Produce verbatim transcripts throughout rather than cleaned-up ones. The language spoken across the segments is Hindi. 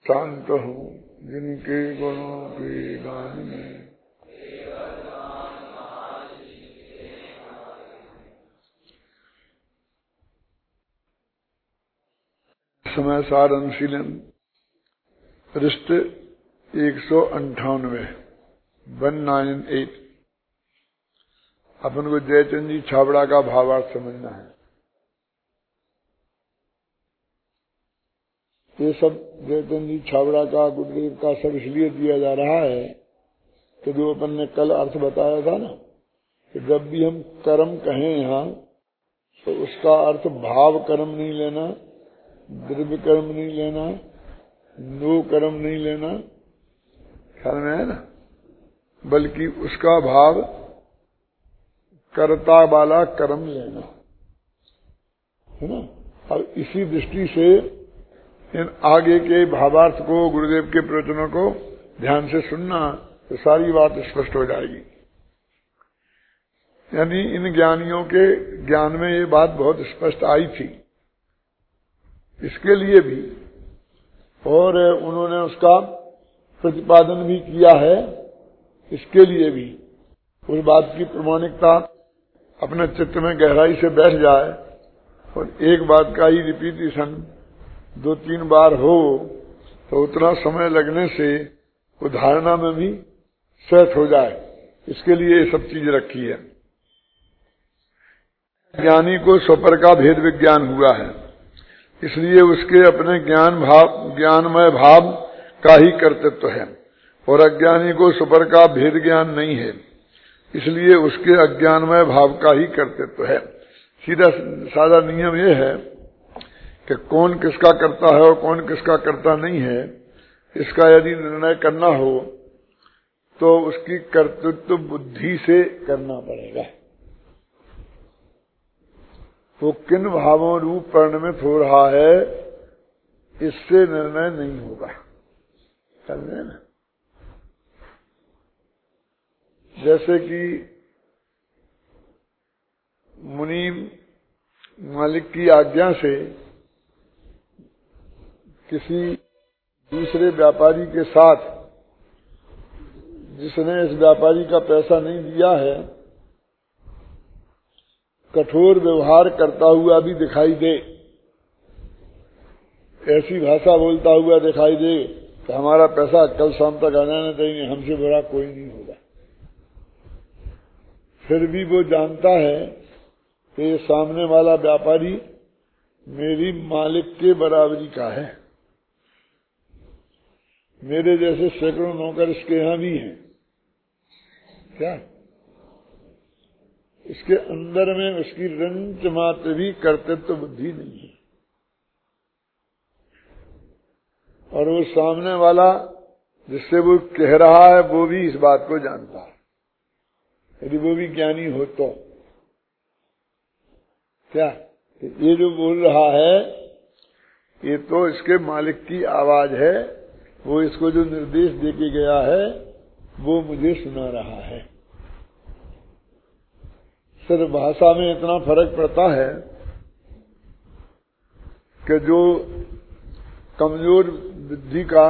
शांत हूँ जिनके गुणों के गान में। समय सार अनुशीलन पृष्ठ एक सौ अंठानवे वन नाइन एट। अपन को जयचंद जी छाबड़ा का भावार्थ समझना है। ये सब जयचंद जी छाबड़ा का गुरुदेव का सब इसलिए दिया जा रहा है कि जो अपन ने कल अर्थ बताया था ना कि जब भी हम कर्म कहें यहाँ तो उसका अर्थ भाव कर्म नहीं लेना, द्रव्य कर्म नहीं लेना, नो कर्म नहीं लेना, ख्याल में है ना, बल्कि उसका भाव कर्ता वाला कर्म लेना है ना। और इसी दृष्टि से इन आगे के भावार्थ को, गुरुदेव के प्रवचनों को ध्यान से सुनना तो सारी बात स्पष्ट हो जाएगी। यानी इन ज्ञानियों के ज्ञान में ये बात बहुत स्पष्ट आई थी, इसके लिए भी, और उन्होंने उसका प्रतिपादन भी किया है, इसके लिए भी उस बात की प्रमाणिकता अपने चित्त में गहराई से बैठ जाए और एक बात का ही रिपीटिशन दो तीन बार हो तो उतना समय लगने से उदाहरणा में भी सेट हो जाए, इसके लिए ये सब चीज रखी है। ज्ञानी को स्वपर का भेद विज्ञान हुआ है, इसलिए उसके अपने ज्ञान भाव ज्ञानमय भाव का ही कर्तृत्व है, और अज्ञानी को स्वपर का भेद ज्ञान नहीं है, इसलिए उसके अज्ञानमय भाव का ही कर्तृत्व है। सीधा साधा नियम यह है कि कौन किसका करता है और कौन किसका करता नहीं है, इसका यदि निर्णय करना हो तो उसकी कर्तृत्व बुद्धि से करना पड़ेगा। वो किन भावों रूप परिणमित हो रहा है इससे निर्णय नहीं होगा, समझे ना। जैसे कि मुनि मालिक की आज्ञा से किसी दूसरे व्यापारी के साथ, जिसने इस व्यापारी का पैसा नहीं दिया है, कठोर व्यवहार करता हुआ भी दिखाई दे, ऐसी भाषा बोलता हुआ दिखाई दे कि हमारा पैसा कल शाम तक आ जाना चाहिए, हमसे बुरा कोई नहीं होगा, फिर भी वो जानता है कि ये सामने वाला व्यापारी मेरी मालिक के बराबरी का है। मेरे जैसे सैकड़ों नौकर इसके यहां भी हैं, क्या इसके अंदर में उसकी रंच मात्र भी कर्तृत्व बुद्धि नहीं है, और वो सामने वाला जिससे वो कह रहा है वो भी इस बात को जानता है, यदि वो भी ज्ञानी हो तो। क्या ये जो बोल रहा है ये तो इसके मालिक की आवाज है, वो इसको जो निर्देश देके गया है वो मुझे सुना रहा है। सिर्फ भाषा में इतना फर्क पड़ता है कि जो कमजोर बुद्धि का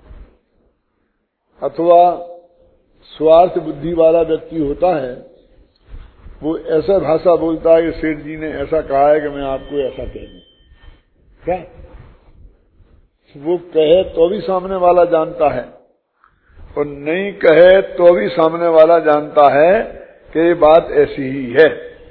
अथवा स्वार्थ बुद्धि वाला व्यक्ति होता है वो ऐसा भाषा बोलता है कि सेठ जी ने ऐसा कहा है कि मैं आपको ऐसा कह दूं, क्या वो कहे तो भी सामने वाला जानता है, और नहीं कहे तो भी सामने वाला जानता है कि ये बात ऐसी ही है।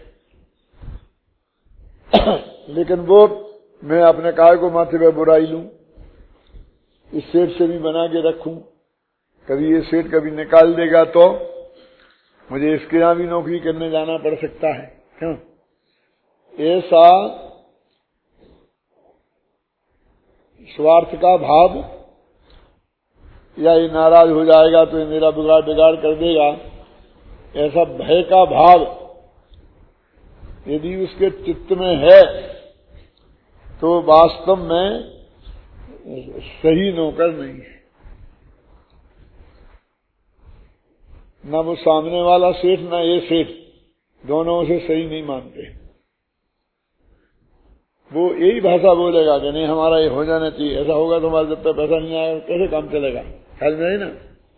लेकिन वो मैं अपने काय को माथे पर बुराई लूं, इस सेठ से भी बना के रखूं, कभी ये सेठ कभी निकाल देगा तो मुझे इसके यहां भी नौकरी करने जाना पड़ सकता है, क्यों ऐसा स्वार्थ का भाव, या ये नाराज हो जाएगा तो ये मेरा बिगाड़ बिगाड़ कर देगा, ऐसा भय का भाव यदि उसके चित्त में है तो वास्तव में सही नौकर नहीं है। न वो सामने वाला सेठ न ये सेठ दोनों से सही नहीं मानते। वो यही भाषा बोलेगा कि नहीं हमारा ये हो जाना चाहिए, ऐसा होगा तो हमारे जब तक पैसा नहीं आएगा कैसे काम चलेगा, ख्याल में नहीं ना।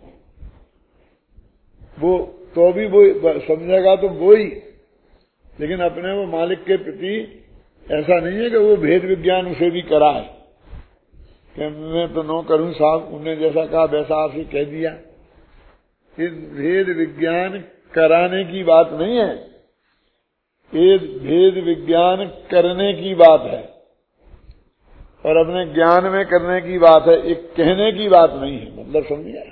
वो तो भी वो समझेगा तो वो ही, लेकिन अपने वो मालिक के प्रति ऐसा नहीं है कि वो भेद विज्ञान उसे भी कराए कि मैं तो नो करूं साहब, उन्होंने जैसा कहा वैसा आपसे कह दिया। ये भेद विज्ञान कराने की बात नहीं है, ये भेद विज्ञान करने की बात है और अपने ज्ञान में करने की बात है, एक कहने की बात नहीं है। मतलब समझिए,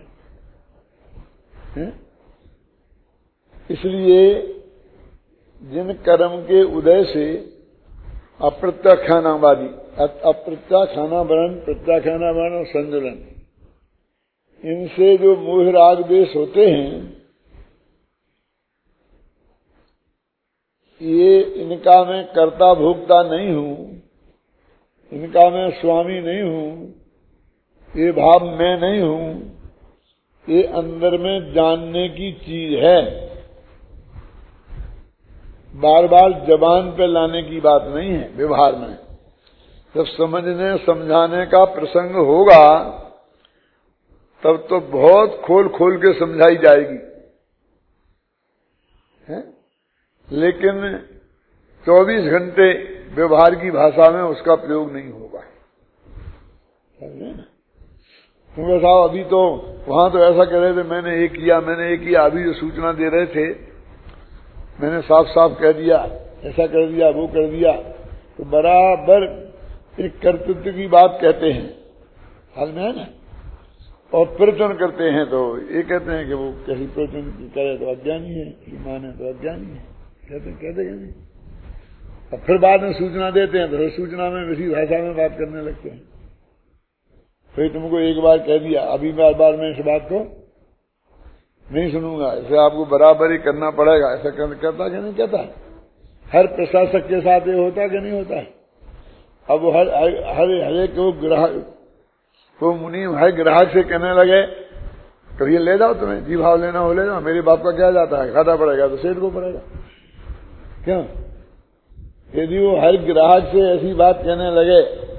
इसलिए जिन कर्म के उदय से अप्रत्याख्यानावादी, अप्रत्याख्यानावरण, प्रत्याख्यानावरण और संजलन, इनसे जो मोह राग द्वेष होते हैं, ये इनका मैं कर्ता भोक्ता नहीं हूं, इनका मैं स्वामी नहीं हूं, ये भाव मैं नहीं हूं, ये अंदर में जानने की चीज है। बार बार जबान पे लाने की बात नहीं है। व्यवहार में जब समझने समझाने का प्रसंग होगा तब तो बहुत खोल खोल के समझाई जाएगी, है? लेकिन चौबीस घंटे व्यवहार की भाषा में उसका प्रयोग नहीं होगा। समझे ना? क्योंकि साहब अभी तो वहां तो ऐसा कह रहे थे, मैंने ये किया मैंने ये किया, अभी जो सूचना दे रहे थे मैंने साफ साफ कह दिया, ऐसा कर दिया वो कर दिया, तो बराबर एक कर्तृत्व की बात कहते हैं, हाल में है ना। और प्रवचन करते हैं तो ये कहते हैं कि वो कैसी प्रवचन करे तो अज्ञानी है, माने तो अज्ञानी है, कहते कहते नहीं। और फिर बाद में सूचना देते हैं तो सूचना में इसी भाषा में बात करने लगते हैं। फिर तुमको एक बार कह दिया, अभी बार बार मैं इस बात को नहीं सुनूंगा, इसे आपको बराबर ही करना पड़ेगा, ऐसा कहता कि नहीं कहता है? हर प्रशासक के साथ ये होता कि नहीं होता है? अब वो हर हर हर एक को ग्राहक वो मुनि हर ग्राहक से कहने लगे कभी ले जाओ, तुम्हें जी भाव लेना हो ले जाओ, मेरे बाप का क्या जाता है, खाता पड़ेगा तो सेठ को पड़ेगा। क्यों? यदि वो हर ग्राहक से ऐसी बात कहने लगे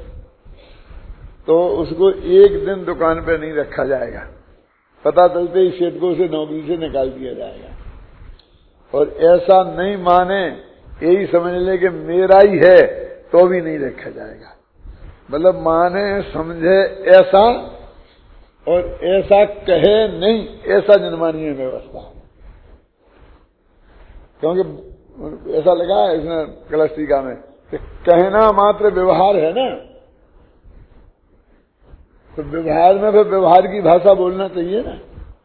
तो उसको एक दिन दुकान पे नहीं रखा जाएगा, पता चलते ही सेठ को उसे नौकरी से निकाल दिया जाएगा। और ऐसा नहीं माने, यही समझ ले कि मेरा ही है, तो भी नहीं रखा जाएगा। मतलब माने समझे ऐसा और ऐसा कहे नहीं, ऐसा जनमानीय व्यवस्था। क्योंकि ऐसा लगा है इसमें कलश टीका में कि कहना मात्र व्यवहार है ना, तो व्यवहार में फिर व्यवहार की भाषा बोलना चाहिए ना।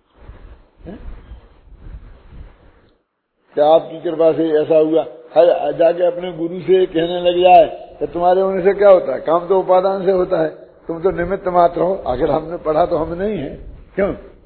क्या आपकी कृपा से ऐसा हुआ, हर जाके अपने गुरु से कहने लग जाए कि तुम्हारे होने से क्या होता है, काम तो उपादान से होता है, तुम तो निमित्त मात्र हो, आखिर हमने पढ़ा तो हम नहीं है। क्यों?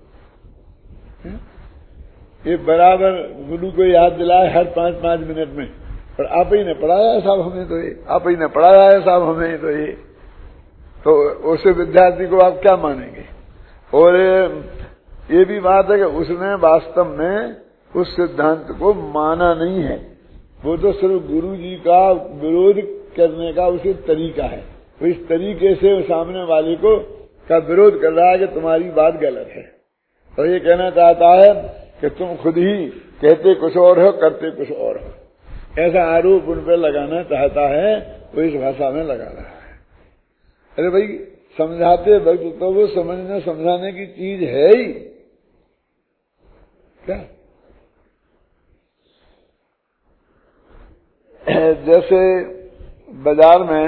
ये बराबर गुरु को याद दिलाए हर पांच पांच मिनट में, पर आप ही ने पढ़ाया है साहब हमें तो ये, आप ही ने पढ़ाया है साहब हमें तो ये, तो उस विद्यार्थी को आप क्या मानेंगे? और ये भी बात है कि उसने वास्तव में उस सिद्धांत को माना नहीं है, वो तो सिर्फ गुरु जी का विरोध करने का उसे तरीका है। वो इस तरीके से सामने वाले को का विरोध कर रहा है कि तुम्हारी बात गलत है, और ये कहना चाहता है कि तुम खुद ही कहते कुछ और हो करते कुछ और हो। ऐसा आरोप उन पर लगाना चाहता है, वो इस भाषा में लगा रहा है। अरे भाई समझाते वक्त तो वो समझने समझाने की चीज है ही क्या? जैसे बाजार में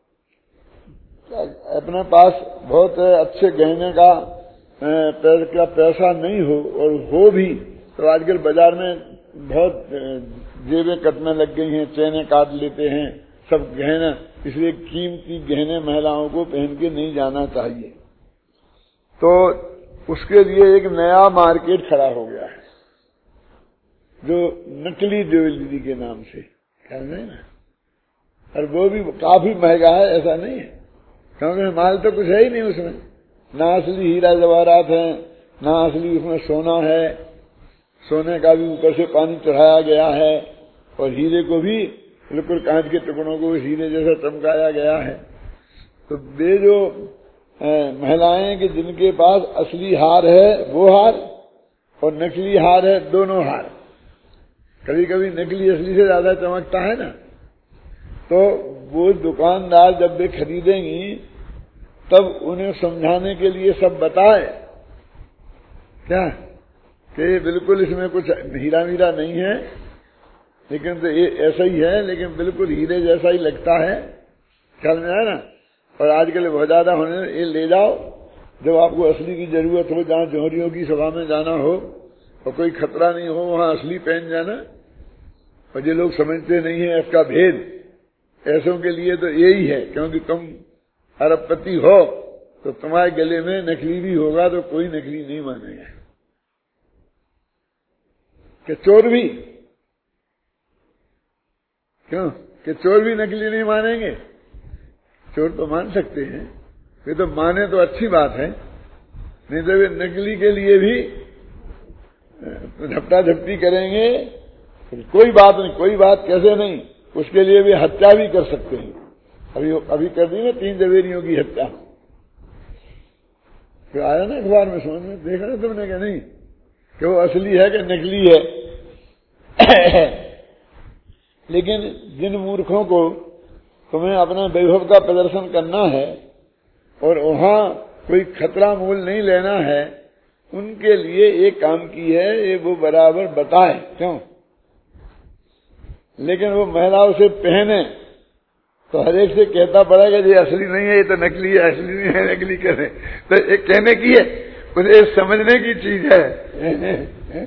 अपने पास बहुत अच्छे गहने का का पैसा नहीं हो और हो भी तो आजकल बाजार में बहुत जेबें कटने लग गई हैं, चैनें काट लेते हैं सब गहना, इसलिए कीमती गहने महिलाओं को पहन के नहीं जाना चाहिए। तो उसके लिए एक नया मार्केट खड़ा हो गया है जो नकली ज्वेलरी के नाम से, ख्याल नहीं ना, और वो भी काफी महंगा है, ऐसा नहीं है, क्योंकि माल तो कुछ है ही नहीं उसमें, ना असली हीरा जवाहरात है, ना असली उसमें सोना है, सोने का भी ऊपर से पानी चढ़ाया गया है, और हीरे को भी बिल्कुल कांच के टुकड़ों को हीरे जैसा चमकाया गया है। तो वे जो महिलाएं कि जिनके पास असली हार है वो हार और नकली हार है दोनों हार, कभी कभी नकली असली से ज्यादा चमकता है ना, तो वो दुकानदार जब वे खरीदेंगी तब उन्हें समझाने के लिए सब बताए क्या कि बिल्कुल इसमें कुछ हीरा मीरा नहीं है, लेकिन तो ये ऐसा ही है, लेकिन बिल्कुल हीरे जैसा ही लगता है, ख्याल में आया ना। और आजकल बहुत ज्यादा होने, ये ले जाओ जब आपको असली की जरूरत हो, जहाँ जोहरियों की सभा में जाना हो और कोई खतरा नहीं हो, वहाँ असली पहन जाना। और ये लोग समझते नहीं है इसका भेद, ऐसों के लिए तो यही है, क्योंकि तुम अरबपति हो तो तुम्हारे गले में नकली भी होगा तो कोई नकली नहीं मानेगा। कि चोर भी क्यों कि चोर भी नकली नहीं मानेंगे? चोर तो मान सकते हैं, वे तो माने तो अच्छी बात है, नहीं तो वे नकली के लिए भी झपटा झपटी करेंगे। कोई बात नहीं, कोई बात कैसे नहीं, उसके लिए वे हत्या भी कर सकते हैं। अभी अभी कर दी ना तीन जवेरियों की हत्या, फिर आया ना अखबार में, समझ में देखा ना तुमने क्या नहीं कि वो असली है कि नकली है। लेकिन जिन मूर्खों को तुम्हें अपना वैभव का प्रदर्शन करना है और वहां कोई खतरा मोल नहीं लेना है, उनके लिए एक काम की है, ये वो बराबर बताए क्यों। लेकिन वो महिलाओं से पहने तो हर एक से कहता पड़ेगा ये असली नहीं है, ये तो नकली है, असली नहीं है, नकली करे। तो एक कहने की है, उसे समझने की चीज है,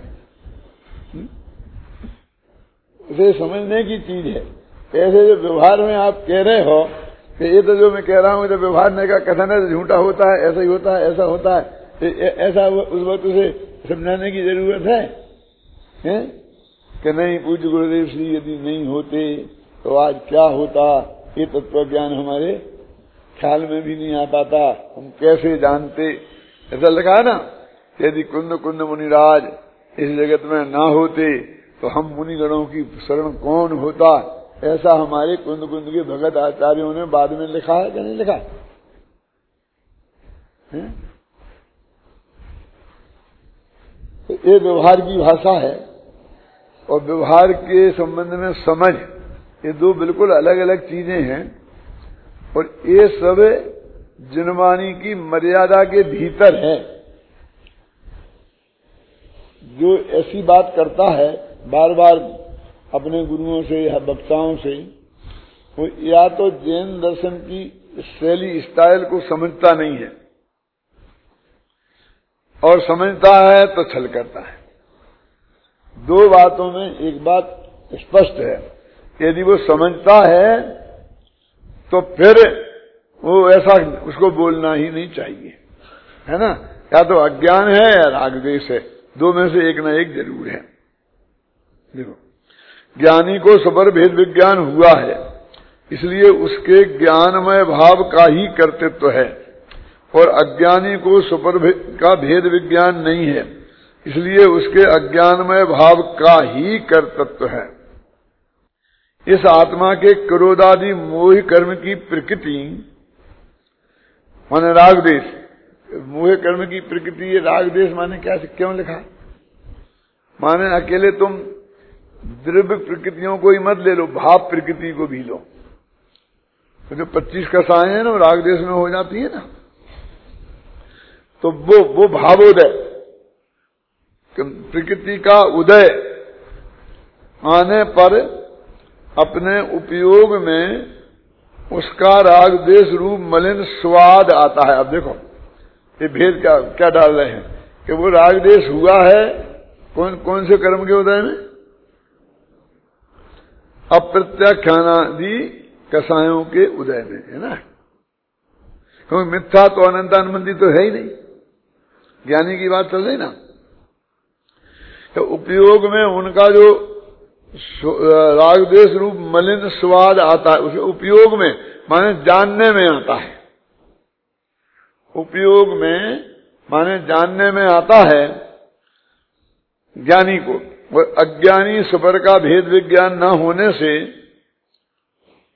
उसे समझने की चीज है। ऐसे जो व्यवहार में आप कह रहे हो कि ये तो जो मैं कह रहा हूँ जब व्यवहार ने का कथन है तो झूठा होता है, ऐसा ही होता है, ऐसा होता है, ऐसा उस वक्त उसे समझाने की जरूरत है, है? कि नहीं पूज्य गुरुदेव श्री यदि नहीं होते तो आज क्या होता, ये तत्व ज्ञान हमारे ख्याल में भी नहीं आ पाता, हम कैसे जानते। ऐसा लगा है ना, यदि कुंद कुंद मुनिराज इस जगत में ना होते तो हम मुनिगणों की शरण कौन होता। ऐसा हमारे कुंद कुंद के भगत आचार्यों ने बाद में लिखा है कि नहीं लिखा है? तो ये व्यवहार की भाषा है और व्यवहार के संबंध में समझ, ये दो बिल्कुल अलग अलग चीजें हैं। और ये सब जिनवाणी की मर्यादा के भीतर है। जो ऐसी बात करता है बार बार अपने गुरुओं से या वक्ताओं से, वो या तो जैन दर्शन की शैली स्टाइल को समझता नहीं है, और समझता है तो छल करता है। दो बातों में एक बात स्पष्ट है, यदि वो समझता है तो फिर वो ऐसा उसको बोलना ही नहीं चाहिए, है ना। या तो अज्ञान है या रागद्वेष है, दो में से एक न एक जरूर है। देखो, ज्ञानी को सबर भेद विज्ञान हुआ है, इसलिए उसके ज्ञानमय भाव का ही कर्तृत्व है, और अज्ञानी को सुपर का भेद विज्ञान नहीं है, इसलिए उसके अज्ञानमय भाव का ही कर्तृत्व है। इस आत्मा के क्रोधादि मोह कर्म की प्रकृति माने राग देश, मोह कर्म की प्रकृति, ये राग देश माने क्या, क्यों लिखा? माने अकेले तुम द्रव्य प्रकृतियों को ही मत ले लो, भाव प्रकृति को भी लो। तो जो पच्चीस कसाएं हैं ना राग देश में हो जाती है ना, तो वो वो भावोदय, प्रकृति का उदय आने पर अपने उपयोग में उसका राग देश रूप मलिन स्वाद आता है। अब देखो ये भेद क्या क्या डाल रहे हैं कि वो राग देश हुआ है कौन कौन से कर्म के उदय में? अप्रत्याख्यानादि कसायों के उदय में, है ना। क्योंकि मिथ्या तो अनंतानुबंधी तो है ही नहीं, ज्ञानी की बात चल रही ना। तो उपयोग में उनका जो राग देश रूप मलिन स्वाद आता है, उसे उपयोग में माने जानने में आता है, उपयोग में माने जानने में आता है ज्ञानी को। और अज्ञानी सुपर का भेद विज्ञान न होने से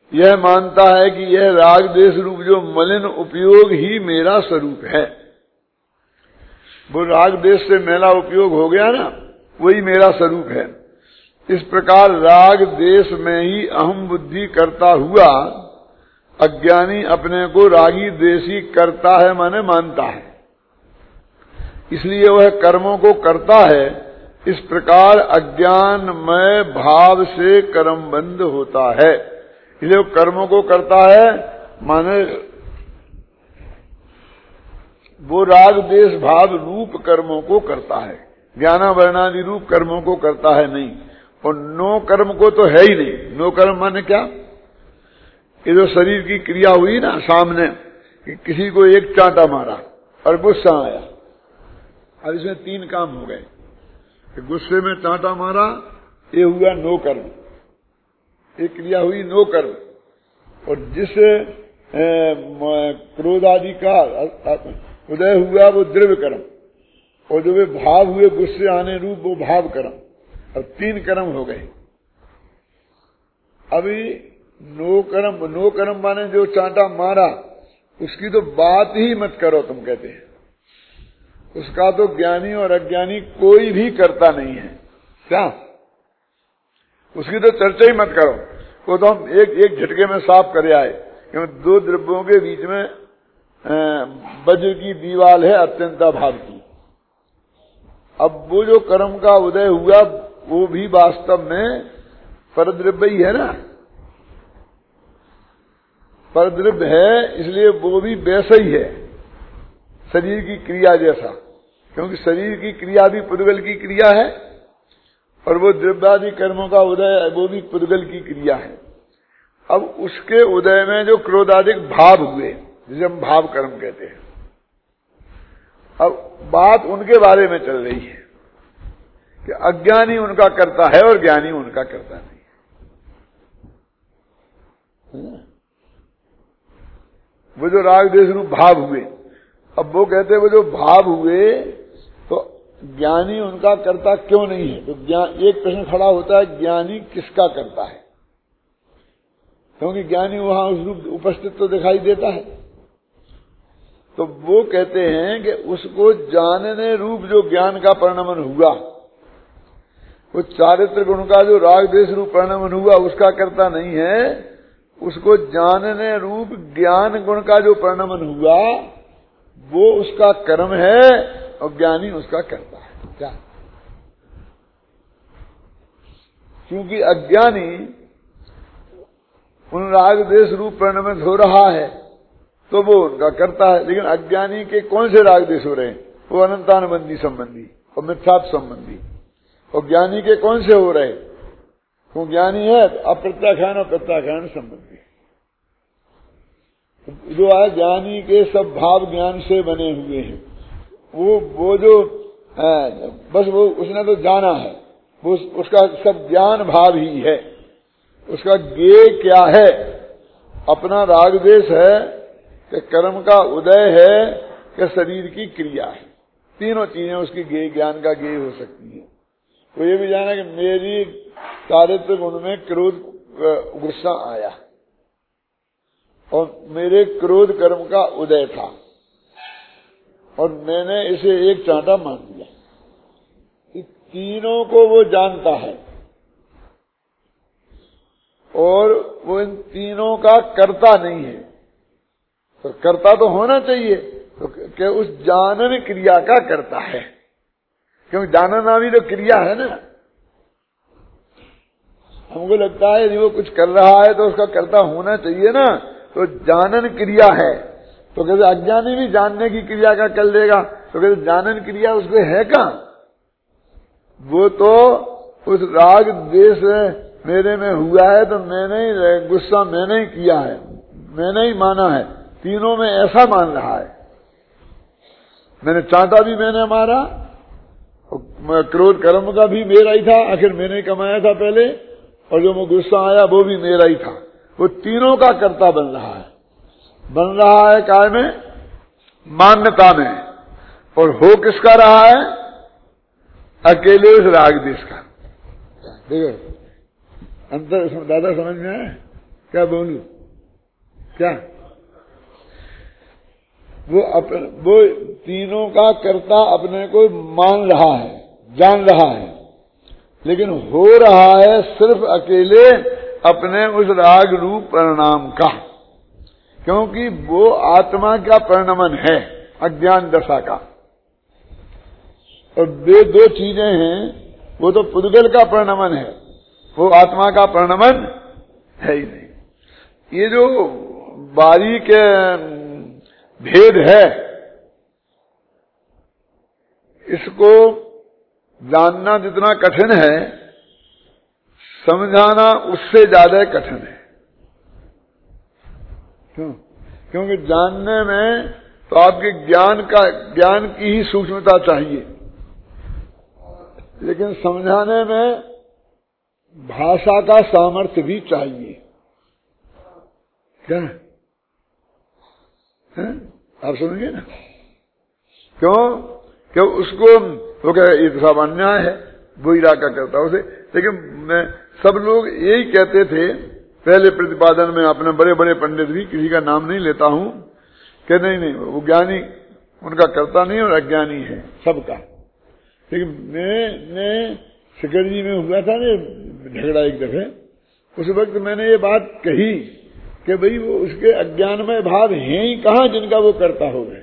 यह मानता है कि यह राग देश रूप जो मलिन उपयोग ही मेरा स्वरूप है। वो राग देश से मेरा उपयोग हो गया ना, वही मेरा स्वरूप है। इस प्रकार राग देश में ही अहम बुद्धि करता हुआ अज्ञानी अपने को रागी देशी करता है, माने मानता है, इसलिए वह कर्मों को करता है। इस प्रकार अज्ञानमय भाव से कर्मबंध होता है। इसलिए वो कर्मों को करता है, माने वो राग देश भाव रूप कर्मों को करता है, ज्ञानावरणादि रूप कर्मों को करता है नहीं। और नो कर्म को तो है ही नहीं। नो कर्म माने क्या? ये जो शरीर की क्रिया हुई ना सामने, कि किसी को एक चांटा मारा और गुस्सा आया, अब इसमें तीन काम हो गए। गुस्से में चांटा मारा, ये हुआ नो कर्म, एक क्रिया हुई नो कर्म। और जिस क्रोध आदि का उदय हुआ वो द्रव्य कर्म, और जो वे भाव हुए गुस्से आने रूप वो भाव कर्म, और तीन कर्म हो गए। अभी नो कर्म, नो कर्म माने जो चांटा मारा उसकी तो बात ही मत करो, तुम कहते हैं उसका तो ज्ञानी और अज्ञानी कोई भी करता नहीं है। क्या? उसकी तो चर्चा ही मत करो। वो तो हम एक एक झटके में साफ करे आए, क्योंकि दो द्रव्यों के बीच में वज्र की दीवार है अत्यंताभाव की। अब वो जो कर्म का उदय हुआ वो भी वास्तव में परद्रव्य ही है ना, परद्रव्य है, इसलिए वो भी वैसा ही है शरीर की क्रिया जैसा, क्योंकि शरीर की क्रिया भी पुद्गल की क्रिया है और वो द्रव्यादि कर्मों का उदय वो भी पुद्गल की क्रिया है। अब उसके उदय में जो क्रोधादिक भाव हुए, जिसे हम भाव कर्म कहते हैं, अब बात उनके बारे में चल रही है कि अज्ञानी उनका करता है और ज्ञानी उनका करता नहीं। वो जो राग देश रूप भाव हुए, अब वो कहते हैं वो जो भाव हुए तो ज्ञानी उनका करता क्यों नहीं है? तो ज्ञान, एक प्रश्न खड़ा होता है, ज्ञानी किसका करता है? क्योंकि ज्ञानी वहां उस रूप उपस्थित तो दिखाई देता है। तो वो कहते हैं कि उसको जानने रूप जो ज्ञान का परिणमन हुआ, वो चारित्र गुण का जो राग देश रूप परिणमन हुआ उसका करता नहीं है। उसको जानने रूप ज्ञान गुण का जो परिणमन हुआ वो उसका कर्म है और ज्ञानी उसका करता है। क्या? क्योंकि अज्ञानी उन राग देश रूप परिणमन हो रहा है तो वो उनका करता है, लेकिन अज्ञानी के कौन से राग देश हो रहे हैं? वो अनंतानुबंधी संबंधी और मिथ्यात्व संबंधी। और ज्ञानी के कौन से हो रहे? वो ज्ञानी है अप्रत्याख्यान और प्रत्याख्यान संबंधी। जो है ज्ञानी के सब भाव ज्ञान से बने हुए हैं। वो वो जो है, बस वो उसने तो जाना है, वो उसका सब ज्ञान भाव ही है। उसका ज्ञेय क्या है? अपना राग देश है कि कर्म का उदय है कि शरीर की क्रिया है। तीनों चीजें उसकी ज्ञेय, ज्ञान का ज्ञेय हो सकती है। तो ये भी जाना कि मेरी चारित्र गुण में क्रोध गुस्सा आया और मेरे क्रोध कर्म का उदय था और मैंने इसे एक चांटा मान दिया। इन तीनों को वो जानता है और वो इन तीनों का करता नहीं है। तो करता तो होना चाहिए, तो क्या उस जानन क्रिया का करता है, क्योंकि जानना भी तो क्रिया है ना। हमको लगता है यदि वो कुछ कर रहा है तो उसका कर्ता होना चाहिए ना, तो जानन क्रिया है। तो कहते अज्ञानी भी जानने की क्रिया का कर लेगा, तो कहते जानन क्रिया उसको है कहां? वो तो उस राग देश मेरे में हुआ है तो मैंने ही गुस्सा मैंने ही किया है, मैंने ही माना है। तीनों में ऐसा मान रहा है, मैंने चांटा भी मैंने मारा, क्रोध कर्म का भी मेरा ही था, आखिर मैंने ही कमाया था पहले, और जो मुझे गुस्सा आया वो भी मेरा ही था। वो तीनों का कर्ता बन रहा है। बन रहा है काय में? मान्यता में। और हो किसका रहा है? अकेले उस राग देश का। देखो अंतर दादा समझ में आया? क्या बोलूं, क्या वो अपन वो तीनों का कर्ता अपने को मान रहा है, जान रहा है, लेकिन हो रहा है सिर्फ अकेले अपने उस राग रूप परिणाम का, क्योंकि वो आत्मा का परिणमन है अज्ञान दशा का। और वे दो चीजें हैं, वो तो पुद्गल का परिणमन है, वो आत्मा का परिणमन है ही नहीं। ये जो बारीक भेद है, इसको जानना जितना कठिन है, समझाना उससे ज्यादा कठिन है। क्यों? क्योंकि जानने में तो आपके ज्ञान का ज्ञान की ही सूक्ष्मता चाहिए, लेकिन समझाने में भाषा का सामर्थ्य भी चाहिए। क्या है? आप समझिए ना, क्यों? क्यों उसको वो कहे ये तो सब अन्याय है, वो ही राग का करता उसे। लेकिन मैं सब लोग यही कहते थे पहले प्रतिपादन में, अपने बड़े बड़े पंडित भी, किसी का नाम नहीं लेता हूं, कि नहीं नहीं वो ज्ञानी उनका करता नहीं और अज्ञानी है सबका। लेकिन मैंने शिखर जी में हुआ था ना झगड़ा एक दफे, उस वक्त मैंने ये बात कही कि भाई वो उसके अज्ञानमय भाव हैं ही कहां जिनका वो करता हो गए।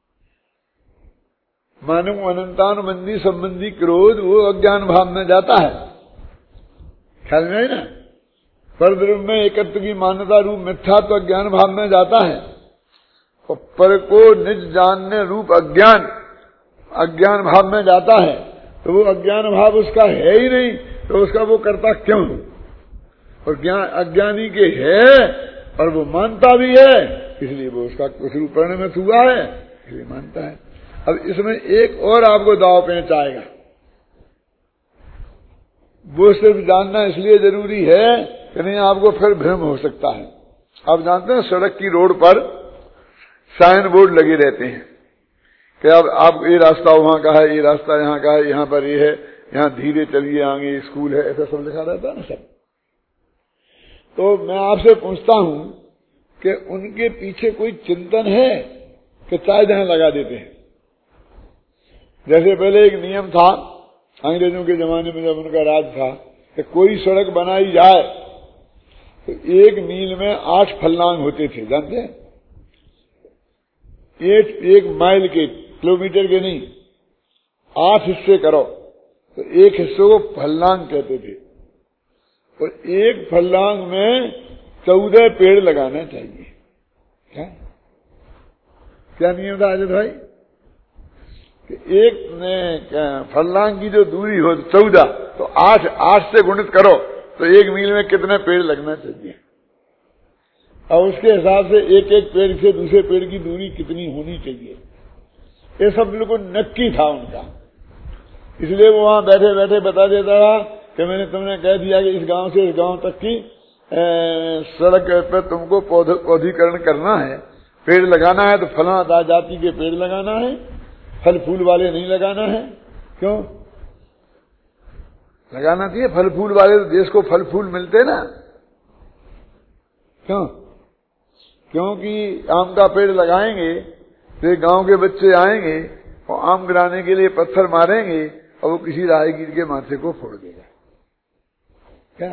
मानव अनंतानुबंधी संबंधी क्रोध वो अज्ञान भाव में जाता है, ख्याल में है ना। पर ब्रह्म में एकत्व की मान्यता रूप मिथ्या तो अज्ञान भाव में जाता है, और पर को निज जानने रूप अज्ञान अज्ञान भाव में जाता है। तो वो अज्ञान भाव उसका है ही नहीं, तो उसका वो करता क्यों? और ज्ञान अज्ञानी के है और वो मानता भी है, इसलिए वो उसका कुछ रूप परिणमित हुआ है, इसलिए मानता है। अब इसमें एक और आपको दाव पेच आएगा, वो सिर्फ जानना इसलिए जरूरी है कि नहीं आपको फिर भ्रम हो सकता है। आप जानते हैं सड़क की रोड पर साइन बोर्ड लगे रहते हैं कि अब आप ये रास्ता वहां का है, ये रास्ता यहाँ का है, यहाँ पर ये है, यहाँ धीरे चलिए, आगे स्कूल है, ऐसा सब लिखा रहता है ना सब। तो मैं आपसे पूछता हूं कि उनके पीछे कोई चिंतन है कि चाहे जहां लगा देते हैं? जैसे पहले एक नियम था अंग्रेजों के जमाने में जब उनका राज था कि कोई सड़क बनाई जाए तो एक मील में आठ फल्लांग होते थे, जानते हैं? एक एक माइल के, किलोमीटर के नहीं, आठ हिस्से करो तो एक हिस्से को फल्लांग कहते थे। और एक फल्लांग में चौदह पेड़ लगाना चाहिए। क्या क्या नियम था अजय भाई? कि एक फल्लांग की जो दूरी हो चौदह, तो आठ आठ से गुणित करो तो एक मील में कितने पेड़ लगना चाहिए, और उसके हिसाब से एक एक पेड़ से दूसरे पेड़ की दूरी कितनी होनी चाहिए। ये सब बिल्कुल नक्की था उनका, इसलिए वो वहां बैठे बैठे बता देता था कि मैंने तुमने कह दिया कि इस गांव से इस गांव तक की सड़क पर तुमको पौधीकरण करना है, पेड़ लगाना है, तो फलां जाति के पेड़ लगाना है, फल फूल वाले नहीं लगाना है। क्यों लगाना चाहिए? फल फूल वाले तो देश को फल फूल मिलते ना। क्यों? क्योंकि आम का पेड़ लगाएंगे तो गांव के बच्चे आएंगे और आम गिराने के लिए पत्थर मारेंगे और वो किसी राहगीर के माथे को फोड़ देगा। क्या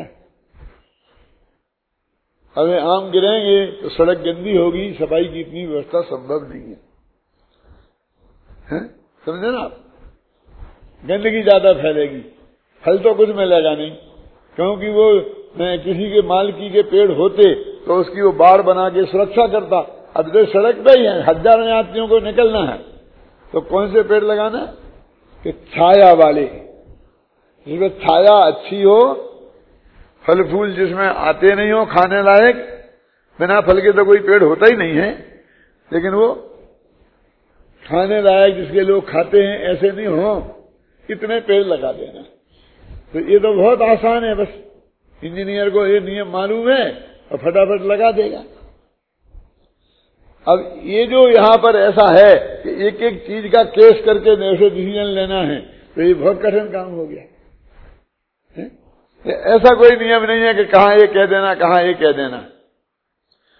अबे आम गिरेंगे तो सड़क गंदी होगी, सफाई की इतनी व्यवस्था संभव नहीं है, है? समझे ना आप? गंदगी ज्यादा फैलेगी, फल तो कुछ मिलेगा नहीं, क्योंकि वो किसी के मालकी के पेड़ होते तो उसकी वो बाड़ बना के सुरक्षा करता। अब तो सड़क पे ही है, हजारों यात्रियों को निकलना है, तो कौन से पेड़ लगाना है कि छाया वाले, जिसमें छाया अच्छी हो, फल फूल जिसमें आते नहीं हो खाने लायक, बिना फल के तो कोई पेड़ होता ही नहीं है, लेकिन वो खाने लायक जिसके लोग खाते हैं ऐसे नहीं हो, इतने पेड़ लगा देना। तो ये तो बहुत आसान है, बस इंजीनियर को ये नियम मालूम है और फटाफट लगा देगा। अब ये जो यहाँ पर ऐसा है कि एक एक चीज का केस करके ऐसे डिसीजन लेना है, तो ये बहुत कठिन काम हो गया है? ऐसा कोई नियम नहीं है कि कहाँ ये कह देना कहाँ ये कह देना,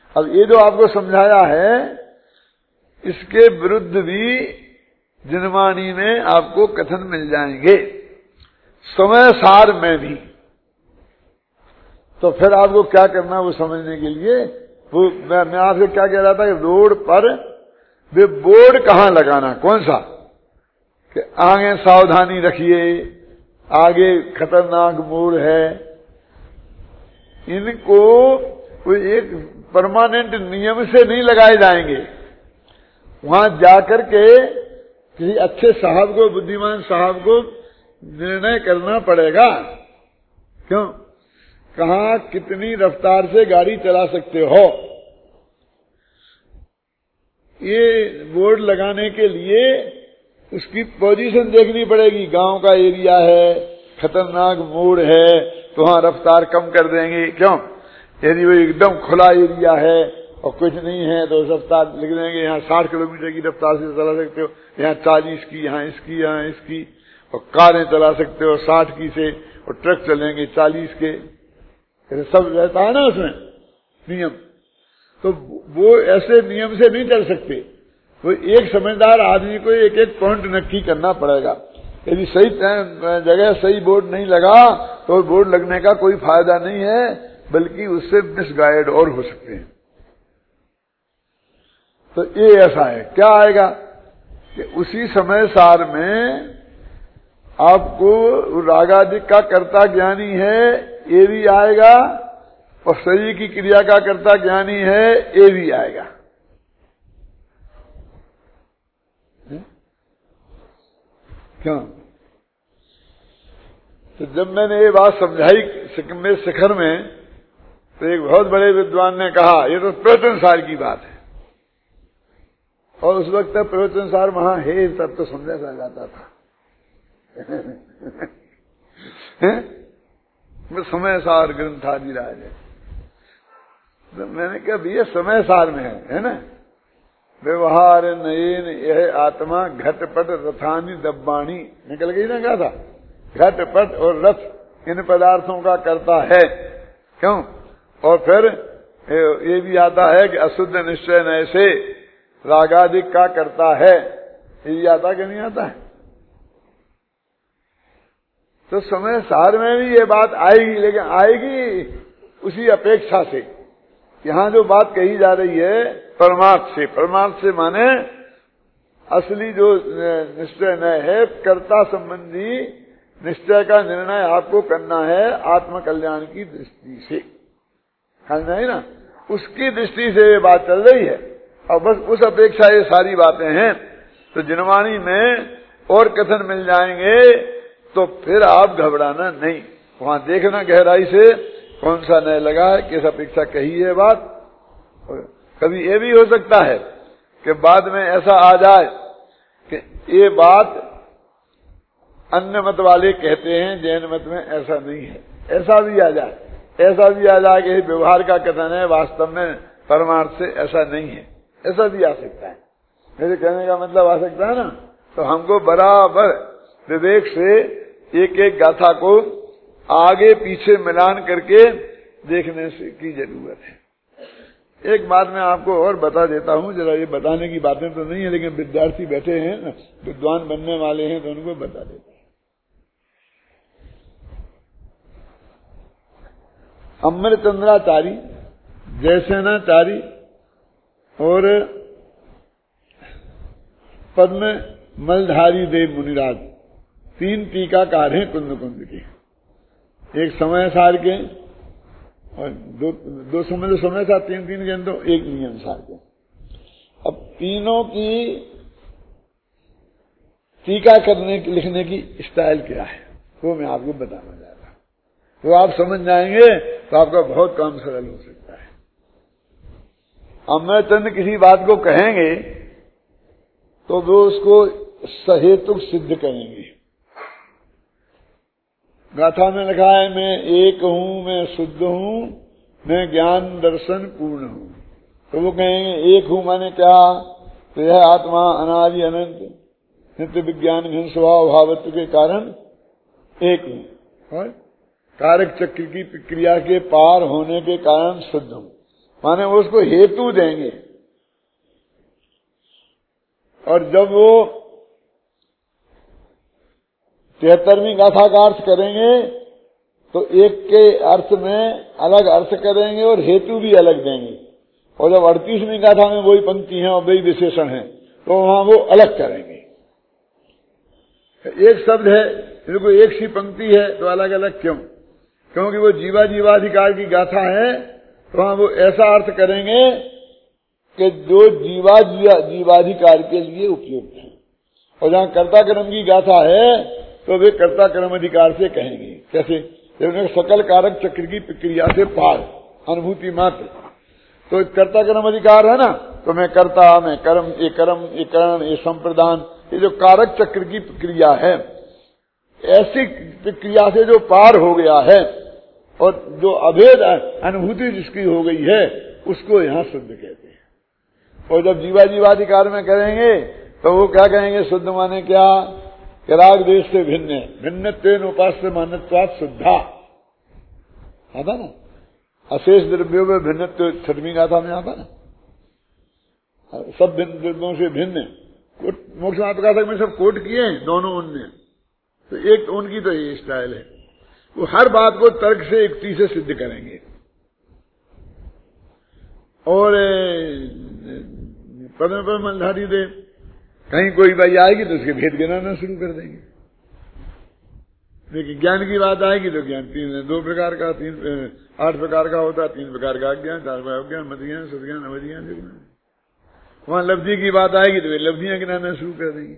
अब ये जो आपको समझाया है इसके विरुद्ध भी जिनवाणी में आपको कथन मिल जाएंगे, समय सार में भी। तो फिर आपको क्या करना वो समझने के लिए, वो मैं, मैं आपसे क्या कह रहा था कि रोड पर वे बोर्ड कहां लगाना, कौन सा, कि आगे सावधानी रखिए, आगे खतरनाक मोड़ है, इनको कोई एक परमानेंट नियम से नहीं लगाए जाएंगे। वहां जाकर के किसी अच्छे साहब को, बुद्धिमान साहब को निर्णय करना पड़ेगा। क्यों, कहां कितनी रफ्तार से गाड़ी चला सकते हो, ये बोर्ड लगाने के लिए उसकी पोजीशन देखनी पड़ेगी। गांव का एरिया है, खतरनाक मोड़ है, तो वहां रफ्तार कम कर देंगे। क्यों, यदि वो एकदम खुला एरिया है और कुछ नहीं है तो रफ्तार लिख देंगे, यहाँ साठ किलोमीटर की रफ्तार से चला सकते हो, यहाँ चालीस की, यहाँ इसकी, यहाँ इसकी, और कारें चला सकते हो साठ की से, और ट्रक चलेंगे चालीस के, सब रहता है ना उसमें नियम। तो वो ऐसे नियम से नहीं चल सकते। वो एक समझदार आदमी को एक एक पॉइंट नक्की करना पड़ेगा। यदि सही जगह सही बोर्ड नहीं लगा तो बोर्ड लगने का कोई फायदा नहीं है, बल्कि उससे मिसगाइड और हो सकते हैं। तो ये ऐसा है, क्या आएगा कि उसी समय सार में आपको रागादिक का कर्ता ज्ञानी है ये भी आएगा, और शरीर की क्रिया का कर्ता ज्ञानी है ये भी आएगा। क्यों, तो जब मैंने ये बात समझाई सिक्किम में शिखर में, तो एक बहुत बड़े विद्वान ने कहा ये तो प्रवचनसार की बात है, और उस वक्त तक प्रवचनसार वहां है तब तो समझा जा जाता था। समय सार ग्रंथादिराज है। तो मैंने कहा भैया समय सार में है, है ना, व्यवहार नयन यह आत्मा घटपट रथानी दब्बाणी निकल गई ना, क्या था, घटपट और रथ इन पदार्थों का करता है। क्यों, और फिर ये भी आता है कि अशुद्ध निश्चय नय से रागादिक का करता है, ये आता कि नहीं आता है। तो समय सार में भी ये बात आएगी, लेकिन आएगी उसी अपेक्षा से। यहां जो बात कही जा रही है परमार्थ से, परमार्थ से माने असली जो निश्चय नय है, कर्ता संबंधी निश्चय का निर्णय आपको करना है आत्म कल्याण की दृष्टि से, समझना है ना, उसकी दृष्टि से ये बात चल रही है। और बस उस अपेक्षा ये सारी बातें हैं। तो जिनवाणी में और कथन मिल जाएंगे, तो फिर आप घबराना नहीं, वहां देखना गहराई से कौन सा नय लगा है, किस अपेक्षा कही है बात। कभी ये भी हो सकता है कि बाद में ऐसा आ जाए कि ये बात अन्य मत वाले कहते हैं, जैन मत में ऐसा नहीं है, ऐसा भी आ जाए। ऐसा भी आ जाए कि व्यवहार का कथन है, वास्तव में परमार्थ से ऐसा नहीं है, ऐसा भी आ सकता है। मेरे कहने का मतलब आ सकता है ना। तो हमको बराबर विवेक से एक एक गाथा को आगे पीछे मिलान करके देखने की जरूरत है। एक बात मैं आपको और बता देता हूं, जरा ये बताने की बातें तो नहीं है, लेकिन विद्यार्थी बैठे हैं, विद्वान बनने वाले हैं, तो उनको बता देता हूं। अमरचंद्राचारी, जयसेनाचारी और पद्म मलधारी देव मुनिराज तीन टीकाकार हैं कुंद कुंद के। एक समय सार के और दो दो समय दो समय सार, तीन तीन के तो एक नियम सार के। अब तीनों की टीका करने की, लिखने की स्टाइल क्या है वो मैं आपको बताना चाहता हूं। वो आप समझ जाएंगे तो आपका बहुत काम सरल हो सकता है। अमरचंद किसी बात को कहेंगे तो वो उसको सहेतुक सिद्ध करेंगे। गाथा में लिखा है मैं एक हूं, मैं शुद्ध हूं, मैं ज्ञान दर्शन पूर्ण हूं। तो वो कहेंगे एक हूं माने क्या, तो यह आत्मा अनादि अनंत नित्य विज्ञान घन स्वभाव भावत्व के कारण एक हूं, और कारक चक्र की प्रक्रिया के पार होने के कारण शुद्ध हूं। माने वो उसको हेतु देंगे। और जब वो तिहत्तरवीं गाथा का अर्थ करेंगे तो एक के अर्थ में अलग अर्थ करेंगे और हेतु भी अलग देंगे। और जब अड़तीसवीं गाथा में वही पंक्ति है और वही विशेषण है तो वहां वो अलग करेंगे। एक शब्द है, देखो एक सी पंक्ति है तो अलग अलग क्यों? क्योंकि वो जीवा जीवाधिकार की गाथा है तो वहां वो ऐसा अर्थ करेंगे कि जो जीवा जीवाधिकार के लिए उपयुक्त है। और जहां कर्ता कर्म की गाथा है तो वे कर्ता कर्म अधिकार से कहेंगे। कैसे? सकल कारक चक्र की प्रक्रिया से पार अनुभूति मात्र, तो कर्ता कर्म अधिकार है ना, तो मैं कर्ता, मैं कर्म, ये कर्म, ये करण, ये संप्रदान, ये जो कारक चक्र की प्रक्रिया है, ऐसी प्रक्रिया से जो पार हो गया है और जो अभेद अनुभूति जिसकी हो गई है उसको यहाँ शुद्ध कहते हैं। और जब जीवा जीवाधिकार में करेंगे तो वो क्या कहेंगे? शुद्ध माने क्या? राग देश से भिन्न है, भिन्नत्वेन उपास्य मानत्वात् शुद्धा, आता ना अशेष द्रव्यों में भिन्नत्व छठवीं गाथा में आता ना, सब भिन्न द्रव्यों से भिन्न। मोक्ष महाप्रकाशक में सब कोट किए हैं दोनों उनने, तो एक तो उनकी तो ये स्टाइल है, वो हर बात को तर्क से युक्ति से सिद्ध करेंगे। और पद्म पर मलधारी दे कहीं कोई बाई आएगी तो उसके भेद गिनाना शुरू कर देंगे। लेकिन ज्ञान की बात आएगी तो ज्ञान तीन दो प्रकार का, तीन आठ प्रकार का होता है, तीन प्रकार का अज्ञान, चार प्रकार अज्ञान, मत ज्ञान, सदज्ञान, अवज्ञान। वहां लब्धि की बात आएगी तो वे लब्धियां गिनाना शुरू कर देंगे।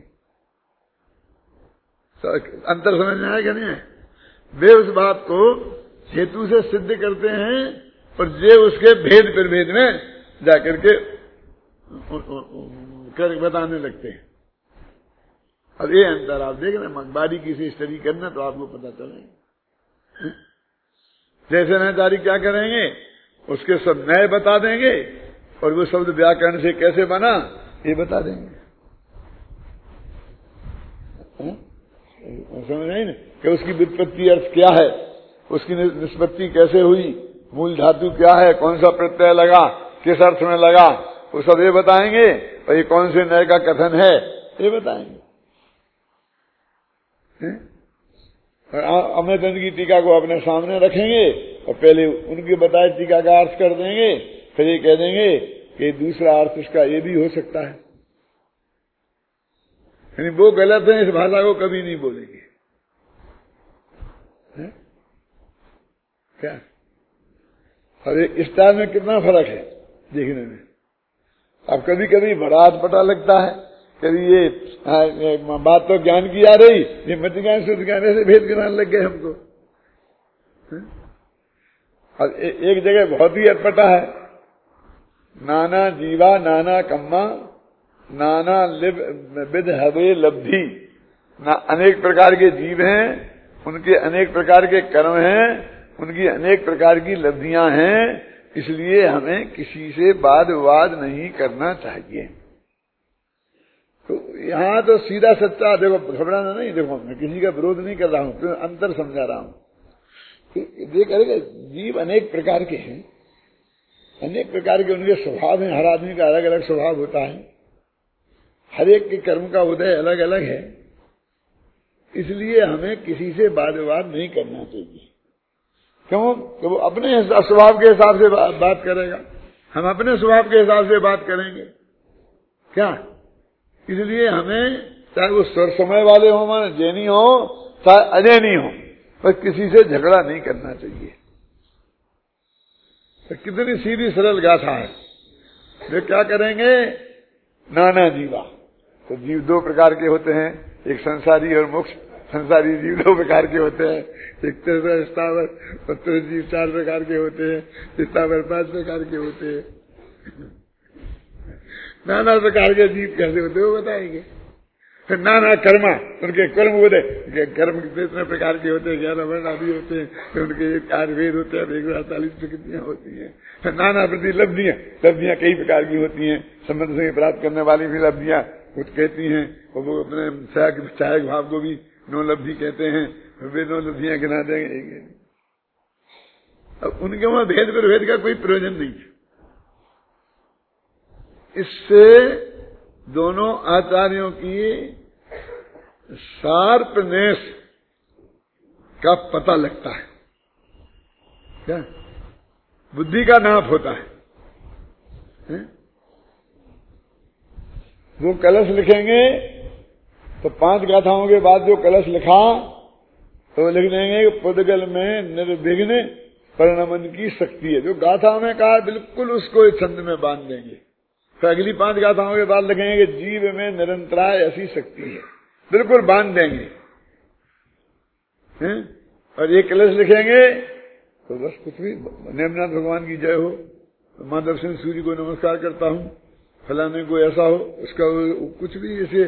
अंतर समझ में आया क्या? नहीं है? वे उस बात को हेतु से सिद्ध करते हैं और जे उसके भेद प्रभेद में जाकर के कर बताने लगते हैं। अब ये अंतर आप देख रहे हैं, बारीकी से स्टडी करना तो आपको पता चलेगा। जैसे नयतारी क्या करेंगे, उसके सब नए बता देंगे और वो शब्द व्याकरण से कैसे बना ये बता देंगे। समझ नहीं ना कि उसकी व्युत्पत्ति अर्थ क्या है, उसकी निष्पत्ति कैसे हुई, मूल धातु क्या है, कौन सा प्रत्यय लगा, किस अर्थ में लगा, वो सब ये बताएंगे। और ये कौन से नए का कथन है ये बताएंगे। अमृतंद की टीका को अपने सामने रखेंगे और पहले उनके बताए टीका का अर्थ कर देंगे, फिर ये कह देंगे कि दूसरा अर्थ इसका ये भी हो सकता है। यानी वो गलत है, इस भाषा को कभी नहीं बोलेंगे। है? क्या? और एक स्टाइल में कितना फर्क है देखने में। अब कभी कभी बड़ा अटपटा लगता है, कभी ये आ, बात तो ज्ञान की आ रही, ये मत ज्ञान शुद्ध ज्ञान से भेद गिनाने लग गए हमको। और ए, एक जगह बहुत ही अटपटा है, नाना जीवा नाना कम्मा नाना लिब विद हवे लब्धि, ना अनेक प्रकार के जीव हैं, उनके अनेक प्रकार के कर्म हैं, उनकी अनेक प्रकार की लब्धियां हैं, इसलिए हमें किसी से वाद विवाद नहीं करना चाहिए। तो यहाँ तो सीधा सच्चा, देखो घबराना नहीं, देखो मैं किसी का विरोध नहीं कर रहा हूँ, तो अंतर समझा रहा हूँ। ये करेगा जीव अनेक प्रकार के हैं, अनेक प्रकार के उनके स्वभाव हैं, हर आदमी का अलग अलग स्वभाव होता है, हर एक के कर्म का उदय अलग अलग है, इसलिए हमें किसी से वाद विवाद नहीं करना चाहिए। क्यों? तो वो अपने स्वभाव के हिसाब से बात करेगा, हम अपने स्वभाव के हिसाब से बात करेंगे क्या? इसलिए हमें चाहे वो स्वर समय वाले हो, माने जैनी हो चाहे अजैनी हो, पर किसी से झगड़ा नहीं करना चाहिए। तो कितनी सीधी सरल गाथा है। वे क्या करेंगे? नाना जीवा, तो जीव दो प्रकार के होते हैं, एक संसारी और मोक्ष। संसारी जीव दो प्रकार के होते हैं, एक तो स्थावर और तो जीव चार प्रकार के होते हैं, स्थावर पांच प्रकार के होते हैं। नाना प्रकार के जीव कैसे होते हैं वो बताएंगे। फिर नाना कर्मा, उनके कर्म होते, कर्म कितने प्रकार के होते हैं, ग्यारह वर्ण आदि होते हैं, फिर उनके चार वेद होते हैं, एक सौ अड़तालीस प्रकृतियां होती हैं। फिर नाना प्रति लब्धियां, लब्धियां कई प्रकार की होती हैं, संबंध से प्राप्त करने वाली भी लब्धियां कुछ कहती हैं, और वो अपने सहायक भाव को भी नौ लब्धि कहते हैं, वे नौ लब्धियां गिना देंगे। अब उनके वहां भेद पर भेद का कोई प्रयोजन नहीं है। इससे दोनों आचार्यों की शार्पनेस का पता लगता है। क्या बुद्धि का नाप होता है, है? वो कलश लिखेंगे तो पांच गाथाओं के बाद जो कलश लिखा तो लिख देंगे पुद्गल में निर्विघ्न परिणमन की शक्ति है। जो गाथा में कहा बिल्कुल उसको छंद में बांध देंगे। तो अगली पांच गाथाओं के बाद लिखेंगे कि जीव में निरंतराय ऐसी शक्ति है, बिल्कुल बांध देंगे, हैं? और ये कलश लिखेंगे तो बस कुछ भी, नेमनाथ भगवान की जय हो, माधव सिंह सूर्य को नमस्कार करता हूँ, फलाने को ऐसा हो, उसका कुछ भी ऐसे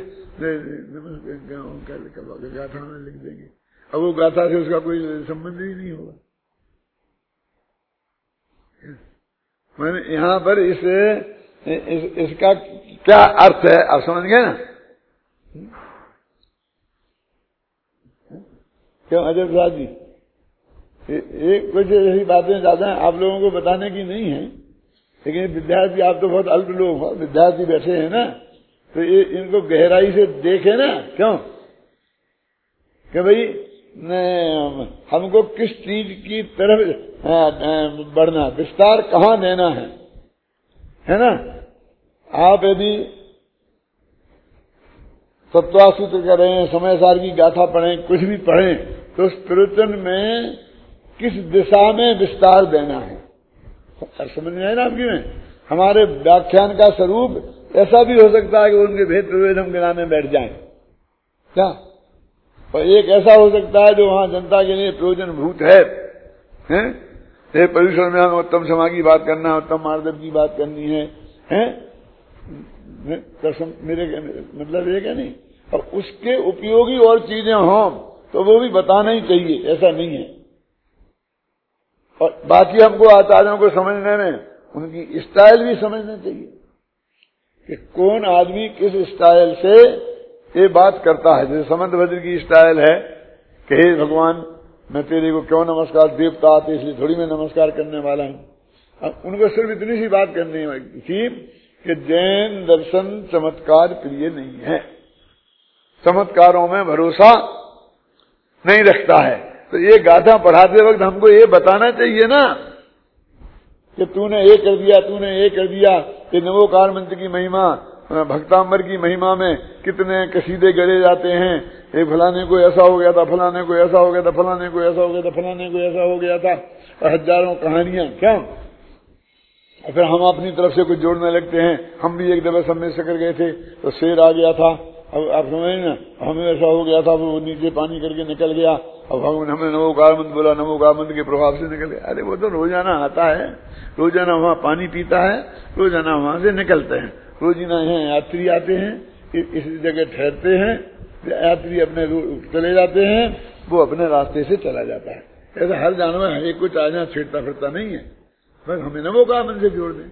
गाथा में लिख देंगे। अब वो गाथा से उसका कोई संबंध ही नहीं होगा। मैंने यहाँ पर इस, इस इसका क्या अर्थ है आप समझ गए ना? क्यों अजय प्रसाद जी, एक कुछ ऐसी बातें ज्यादा आप लोगों को बताने की नहीं है, लेकिन विद्यार्थी आप तो बहुत अल्प लोग हो, विद्यार्थी बैठे हैं ना, तो ये इनको गहराई से देखे ना। क्यों कि भाई हमको किस चीज की तरफ बढ़ना, विस्तार कहाँ देना है, है ना? आप यदि तत्वासूत्र करें, समय सार की गाथा पढ़ें, कुछ भी पढ़ें, तो उस प्रवचन में किस दिशा में विस्तार देना है समझ में आए ना आपकी में? हमारे व्याख्यान का स्वरूप ऐसा भी हो सकता है कि उनके भेद प्रभेद हम गिनाने बैठ जाएं, क्या? और एक ऐसा हो सकता है जो वहां जनता के लिए प्रयोजन भूत है, हैं? ये परिसर में हमें उत्तम क्षमा की बात करना है, उत्तम मार्दव की बात करनी है, हैं? मेरे मतलब ये क्या नहीं, और उसके उपयोगी और चीजें हों तो वो भी बताना ही चाहिए, ऐसा नहीं है। और बाकी हमको आचार्यों को समझने में उनकी स्टाइल भी समझना चाहिए कि कौन आदमी किस स्टाइल से ये बात करता है। जैसे समंत भद्र की स्टाइल है कि हे भगवान मैं तेरे को क्यों नमस्कार, देवता आते इसलिए थोड़ी मैं नमस्कार करने वाला हूं। अब उनको सिर्फ इतनी सी बात करनी थी कि जैन दर्शन चमत्कार प्रिय नहीं है, चमत्कारों में भरोसा नहीं रखता है। तो ये गाथा पढ़ाते वक्त हमको ये बताना चाहिए ना कि तूने ये कर दिया, तूने ये कर दिया। ये नवोकार मंत्र की महिमा, भक्तांबर की महिमा में कितने कसीदे गढ़े जाते हैं। ये फलाने को ऐसा हो गया था, फलाने को ऐसा हो गया था, फलाने को ऐसा हो गया था, फलाने को ऐसा हो गया था, और हजारों कहानियां। क्यों? और फिर हम अपनी तरफ से कुछ जोड़ने लगते हैं। हम भी एक दफा सम्मेल कर गए थे तो शेर आ गया था, अब आप समझे ना, हमें ऐसा हो गया था, वो नीचे पानी करके निकल गया। अब भगवान हमने नवोकार मंत्र बोला, नवोकार मंत्र के प्रभाव से निकल गया। अरे वो तो रोजाना आता है, रोजाना वहां पानी पीता है, रोजाना वहां से निकलते हैं। रोजाना यहाँ यात्री आते हैं, इस जगह ठहरते हैं, यात्री अपने चले जाते हैं, वो अपने रास्ते से चला जाता है। ऐसा हर जानवर है, एक कुछ आज छेड़ता फिरता नहीं है, बस हमें नवोकार मंत्र से जोड़ दें।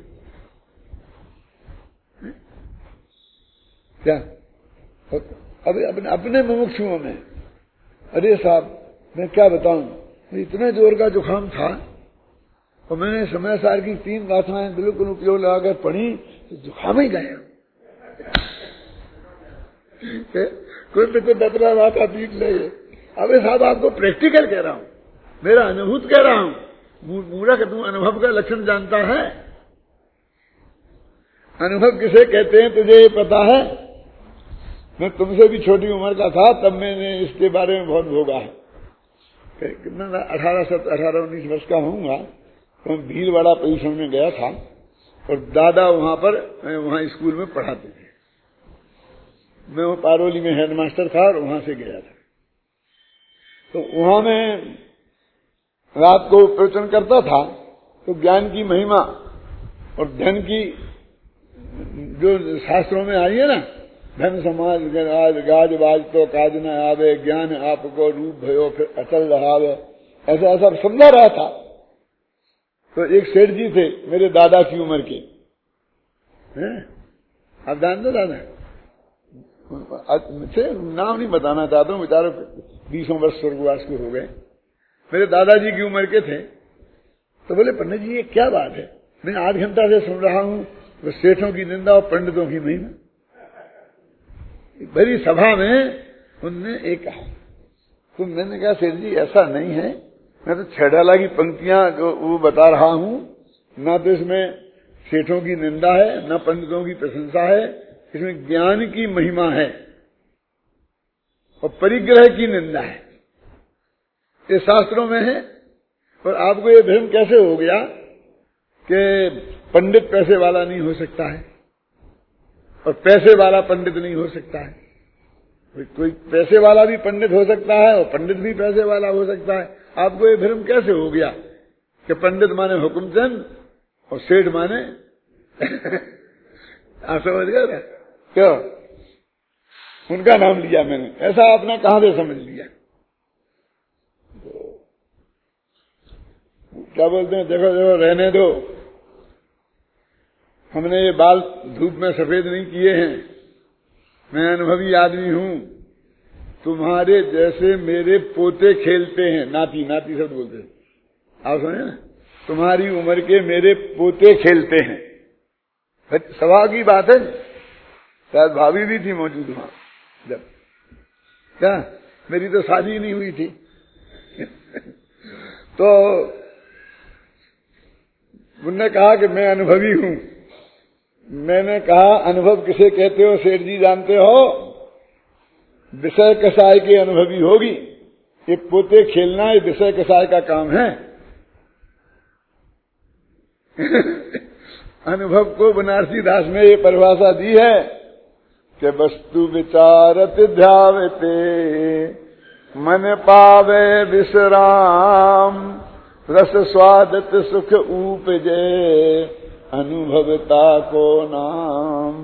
क्या अब अपने अपने मुमुक्षुओं में, अरे साहब मैं क्या बताऊं, इतने जोर का जुकाम था और मैंने समय सार की तीन गाथाएं बिल्कुल उपयोग लगाकर पढ़ी तो जुकाम ही गया। कोई तो बतरा रहा था पीठ ले, अबे साहब आपको प्रैक्टिकल कह रहा हूं, मेरा अनुभूत कह रहा हूं। मूर्ख तू अनुभव का लक्षण जानता है? अनुभव किसे कहते हैं तुझे ये पता है? मैं तुमसे भी छोटी उम्र का था तब मैंने इसके बारे में बहुत भोगा है। कितना अठारह सत अठारह उन्नीस वर्ष का होऊंगा तो भीलवाड़ा परिसर में गया था और दादा वहां पर वहां स्कूल में पढ़ाते थे। मैं वो पारोली में हेडमास्टर था और वहां से गया था। तो वहां में रात को प्रवचन करता था तो ज्ञान की महिमा और धन की जो शास्त्रों में आई है ना, धन समाज गाज बाज तो काज न आवे, ज्ञान आपको रूप भयो फिर अचल रहावे, ऐसा ऐसा समझा रहा था। तो एक सेठ जी थे मेरे दादा की उम्र के, हैं आप जानते दादा थे, नाम नहीं बताना चाहता हूँ, बेचारे बीसों वर्ष स्वर्गवास को हो गए। मेरे दादाजी की उम्र के थे। तो बोले पंडित जी ये क्या बात है, मैं आध घंटा से सुन रहा हूँ वो सेठों की निंदा और पंडितों की महिमा। बड़ी सभा में उनने एक कहा, तो मैंने कहा सेठ जी ऐसा नहीं है, मैं तो छेड़ाला की पंक्तियां जो वो बता रहा हूं, ना तो इसमें सेठों की निंदा है ना पंडितों की प्रशंसा है, इसमें ज्ञान की महिमा है और परिग्रह की निंदा है, ये शास्त्रों में है। और आपको ये भ्रम कैसे हो गया कि पंडित पैसे वाला नहीं हो सकता है और पैसे वाला पंडित नहीं हो सकता है? कोई पैसे वाला भी पंडित हो सकता है और पंडित भी पैसे वाला हो सकता है। आपको ये भ्रम कैसे हो गया कि पंडित माने हुकुमचंद और सेठ माने आप समझ गए ना? क्यों उनका नाम लिया मैंने, ऐसा आपने कहां से समझ लिया? क्या बोलते हैं, देखो देखो रहने दो, हमने ये बाल धूप में सफेद नहीं किए हैं, मैं अनुभवी आदमी हूं, तुम्हारे जैसे मेरे पोते खेलते हैं, नाती नाती शब्द बोलते हैं, आप सुने ना, तुम्हारी उम्र के मेरे पोते खेलते हैं। सभा की बात है, शायद भाभी भी थी मौजूद वहां जब, क्या मेरी तो शादी नहीं हुई थी तो उन्होंने कहा कि मैं अनुभवी हूं। मैंने कहा अनुभव किसे कहते हो सेठ जी जानते हो? विषय कसाय के अनुभवी होगी, ये पोते खेलना ये विषय कसाय का काम है अनुभव को बनारसी दास में ये परिभाषा दी है कि वस्तु विचारत ध्यावते मन पावे विश्राम, रस स्वादत सुख उपजे अनुभवता को नाम।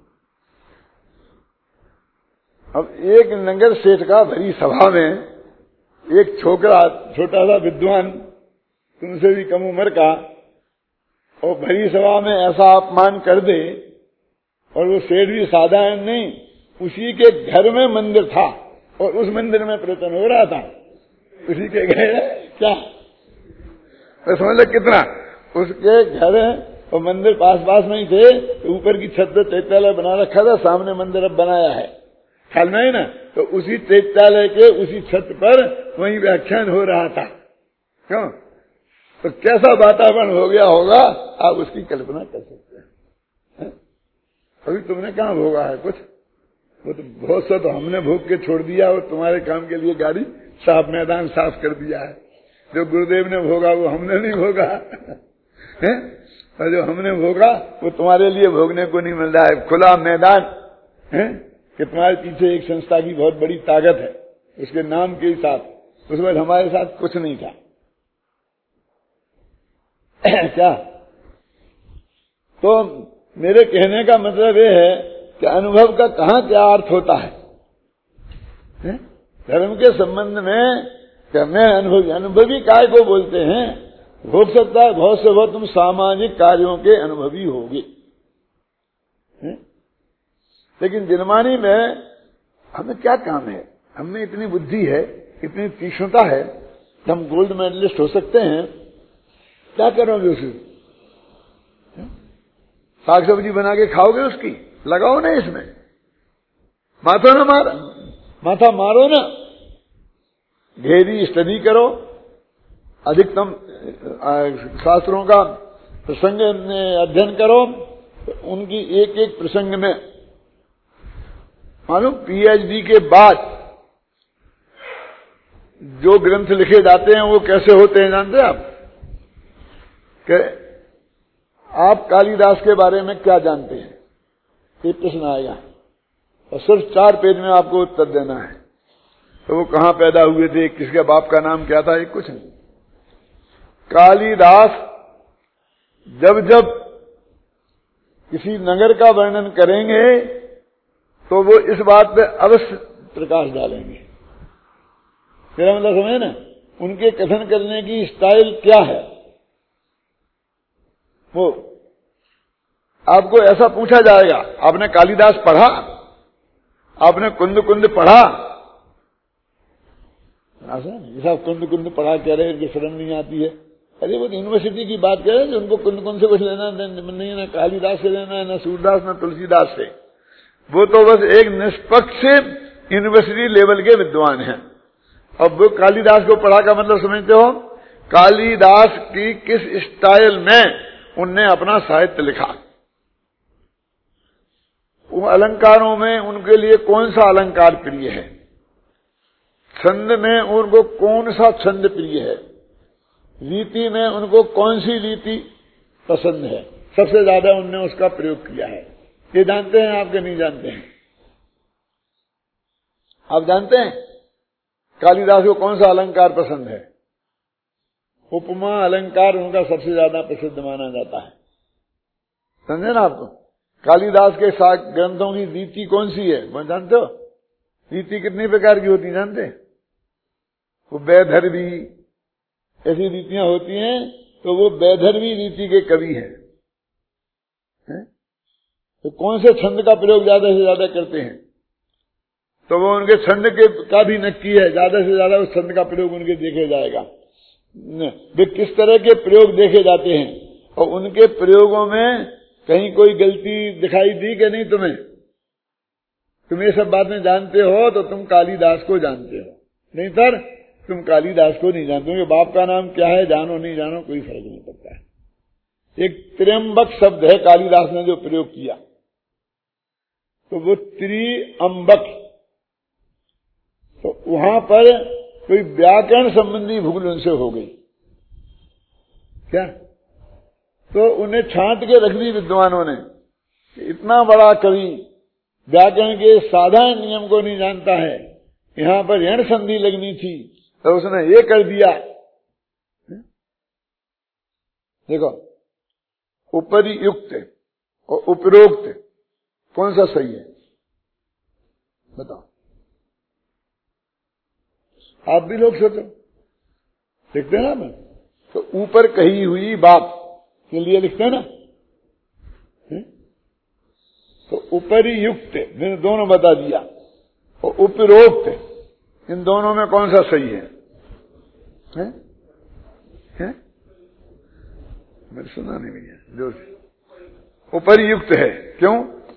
अब एक नगर सेठ का भरी सभा में एक छोकरा, छोटा सा विद्वान, तुमसे भी कम उम्र का, और भरी सभा में ऐसा अपमान कर दे, और वो सेठ भी साधारण नहीं, उसी के घर में मंदिर था और उस मंदिर में प्रवचन हो रहा था, उसी के घर क्या तो समझ लो कितना, उसके घर और मंदिर पास पास में ही थे, तो ऊपर की छत पे चैत्यालय बना रखा था, सामने मंदिर अब बनाया है, ख्याल में है ना, तो उसी चैत्यालय के उसी छत पर वहीं व्याख्यान हो रहा था। क्यों? तो कैसा वातावरण हो गया होगा आप उसकी कल्पना कर सकते हैं। अभी तुमने कहाँ भोगा है कुछ, वो तो बहुत सा तो हमने भोग के छोड़ दिया, और तुम्हारे काम के लिए गाड़ी साफ मैदान साफ कर दिया है। जो गुरुदेव ने भोगा वो हमने नहीं भोगा है? और जो हमने भोगा वो तुम्हारे लिए भोगने को नहीं मिल रहा है। खुला मैदान है कि तुम्हारे पीछे एक संस्था की बहुत बड़ी ताकत है, उसके नाम के साथ, उस वक्त हमारे साथ कुछ नहीं था क्या? तो मेरे कहने का मतलब ये है कि अनुभव का कहाँ क्या अर्थ होता है, है? धर्म के संबंध में क्या मैं अनुभवी, अनुभवी काय को बोलते हैं? हो सकता है बहुत से बहुत तुम सामाजिक कार्यों के अनुभवी होगे, लेकिन जिनमानी में हमें क्या काम है? हमें इतनी बुद्धि है, इतनी तीक्ष्णता है कि हम गोल्ड मेडलिस्ट हो सकते हैं। क्या करोगे उसे? साग सब्जी बना के खाओगे उसकी? लगाओ ना इसमें, माथा ना मार माथा मारो ना, गहरी स्टडी करो, अधिकतम शास्त्रों का प्रसंग अध्ययन करो, उनकी एक एक प्रसंग में मालूम पीएचडी के बाद जो ग्रंथ लिखे जाते हैं वो कैसे होते हैं जानते हैं आप? कि आप कालिदास के बारे में क्या जानते हैं, ये प्रश्न आएगा और सिर्फ चार पेज में आपको उत्तर देना है। तो वो कहाँ पैदा हुए थे, किसके बाप का नाम क्या था, ये कुछ नहीं। कालिदास जब जब किसी नगर का वर्णन करेंगे तो वो इस बात पे अवश्य प्रकाश डालेंगे। मेरा मतलब समझे ना, उनके कथन करने की स्टाइल क्या है। वो आपको ऐसा पूछा जाएगा, आपने कालिदास पढ़ा, आपने कुंद कुंद पढ़ा? जैसा कुंद कुंद पढ़ा कह रहे कि शर्म नहीं आती है, अरे वो यूनिवर्सिटी की बात करें, उनको कौन कौन से कुछ लेना नहीं है, ना कालिदास से लेना है, ना सूरदास, ना तुलसीदास से। वो तो बस एक निष्पक्ष यूनिवर्सिटी लेवल के विद्वान हैं। अब वो कालिदास को पढ़ा का मतलब समझते हो? कालिदास की किस स्टाइल में उनने अपना साहित्य लिखा, उन अलंकारों में उनके लिए कौन सा अलंकार प्रिय है, छंद में उनको कौन सा छंद प्रिय है, रीति में उनको कौन सी रीति पसंद है, सबसे ज्यादा उनने उसका प्रयोग किया है। ये जानते हैं आपके नहीं जानते हैं? आप जानते हैं कालिदास को कौन सा अलंकार पसंद है? उपमा अलंकार उनका सबसे ज्यादा प्रसिद्ध माना जाता है। समझे ना आप? कालिदास के साथ ग्रंथों की रीति कौन सी है वो जानते हो? रीति कितने प्रकार की होती है जानते हैं? वो वैधर्वी ऐसी रीतियां होती हैं, तो वो वैधर्वी रीति के कवि हैं। है? तो कौन से छंद का प्रयोग ज्यादा से ज्यादा करते हैं? तो वो उनके छंद के का भी नक्की है, ज्यादा से ज्यादा उस छंद का प्रयोग उनके देखे जाएगा। वे किस तरह के प्रयोग देखे जाते हैं और उनके प्रयोगों में कहीं कोई गलती दिखाई दी कि नहीं तुम्हें? तुम ये सब बातें जानते हो तो तुम कालिदास को जानते हो, नहीं तर तुम कालिदास को नहीं जानते हो। बाप का नाम क्या है, जानो नहीं जानो कोई फर्क नहीं पड़ता है। एक त्र्यंबक शब्द है कालिदास ने जो प्रयोग किया, तो वो त्रिअंबक, तो वहां पर कोई व्याकरण संबंधी भूल उनसे हो गई क्या, तो उन्हें छांट के रख दी विद्वानों ने। इतना बड़ा कवि व्याकरण के साधारण नियम को नहीं जानता है, यहां पर यण संधि लगनी थी तो उसने ये कर दिया। देखो, उपरियुक्त और उपरोक्त कौन सा सही है बताओ? आप भी लोग सोचो, लिखते हैं ना मैं, तो ऊपर कही हुई बात के लिए लिखते हैं ना, है? तो उपरियुक्त मैंने दोनों बता दिया, और उपरोक्त इन दोनों में कौन सा सही है? हैं? हैं? मैंने सुना नहीं भैया, जो उपरियुक्त है। क्यों?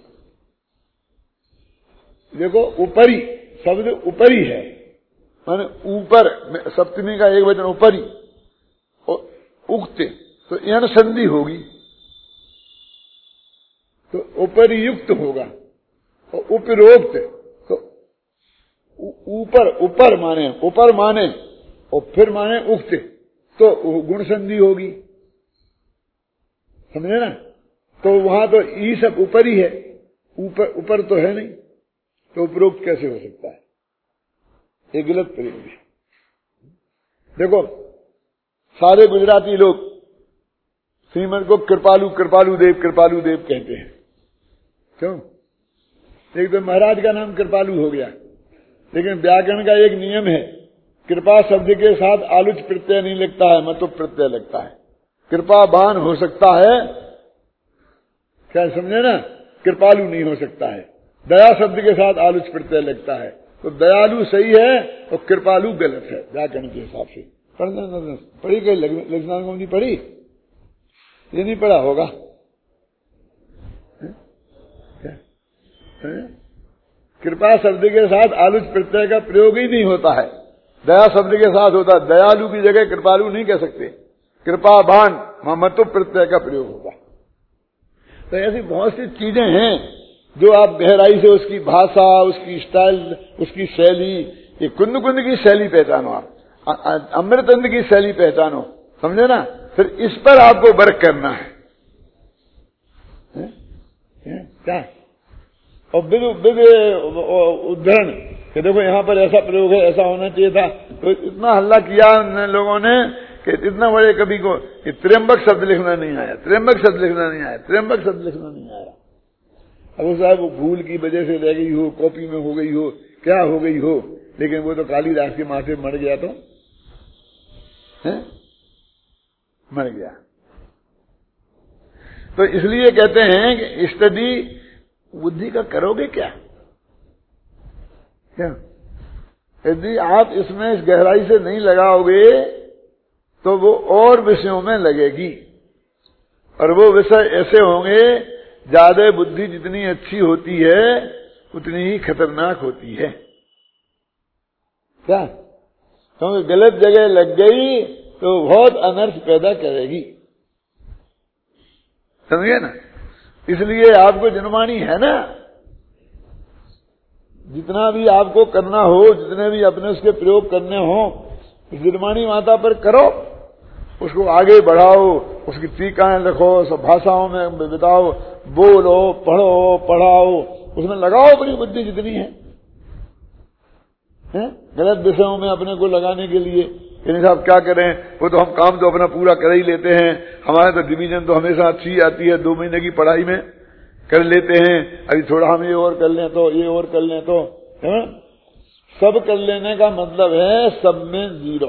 देखो, ऊपरी शब्द ऊपरी है, माने ऊपर, सप्तमी का एक वचन ऊपरी, और उक्त तो यण संधि होगी तो उपरियुक्त होगा, और उपरोक्त तो ऊपर, ऊपर माने ऊपर माने और फिर माने उक्त, तो गुण संधि होगी। समझे ना? तो वहां तो ई सब ऊपर ही है, ऊपर ऊपर तो है नहीं, तो उपरोक्त कैसे हो सकता है? ये गलत प्रयोग है। देखो, सारे गुजराती लोग श्रीमद को कृपालु कृपालु देव कृपालु देव कहते हैं। क्यों? एक तो महाराज का नाम कृपालु हो गया, लेकिन व्याकरण का एक नियम है, कृपा शब्द के साथ आलुच प्रत्यय नहीं लगता है, मतलब प्रत्यय लगता है। कृपावान हो सकता है, क्या समझे ना? कृपालु नहीं हो सकता है। दया शब्द के साथ आलुच प्रत्यय लगता है, तो दयालु सही है और कृपालु गलत है व्याकरण के हिसाब से। पढ़ना पढ़ी गई लक्षण को नहीं पढ़ी? ये नहीं पढ़ा होगा क्या? कृपा शब्द के साथ आलुच प्रत्यय का प्रयोग ही नहीं होता है, दया शब्द के साथ होता है। दयालु की जगह कृपालु नहीं कह सकते, कृपावान महमत्व प्रत्यय का प्रयोग होगा। तो ऐसी बहुत सी चीजें हैं जो आप गहराई से उसकी भाषा, उसकी स्टाइल, उसकी शैली, ये कुंद कुंद की शैली पहचानो, आप अमृतंद की शैली पहचानो, समझे ना? फिर इस पर आपको वर्क करना है, है? है? क्या? और विद विद उद्धरण कि देखो यहां पर ऐसा प्रयोग है, ऐसा होना चाहिए था। तो इतना हल्ला किया उन लोगों ने कि इतना बड़े कवि को त्र्यंबक शब्द लिखना नहीं आया, त्र्यंबक शब्द लिखना नहीं आया, त्र्यंबक शब्द लिखना नहीं आया। अब साहब वो भूल की वजह से रह गई हो, कॉपी में हो गई हो, क्या हो गई हो, लेकिन वो तो कालिदास के माथे मर गया, तो है? मर गया। तो इसलिए कहते हैं कि स्टडी बुद्धि का करोगे क्या? क्या? यदि आप इसमें इस गहराई से नहीं लगाओगे तो वो और विषयों में लगेगी, और वो विषय ऐसे होंगे, ज्यादा बुद्धि जितनी अच्छी होती है उतनी ही खतरनाक होती है। क्या? क्योंकि गलत जगह लग गई तो बहुत अनर्थ पैदा करेगी, समझे ना। इसलिए आपको जनमानी है ना, जितना भी आपको करना हो, जितने भी अपने उसके प्रयोग करने हो, जनमानी माता पर करो, उसको आगे बढ़ाओ, उसकी टीकाएं रखो, सब भाषाओं में बिताओ, बोलो, पढ़ो, पढ़ाओ, उसमें लगाओ अपनी बुद्धि जितनी है, है? गलत विषयों में अपने को लगाने के लिए साहब क्या करें, वो तो हम काम तो अपना पूरा कर ही लेते हैं, हमारे तो डिवीजन तो हमेशा अच्छी आती है, दो महीने की पढ़ाई में कर लेते हैं, अभी थोड़ा हम ये और कर लें तो ये और कर लें तो, है? सब कर लेने का मतलब है सब में जीरो,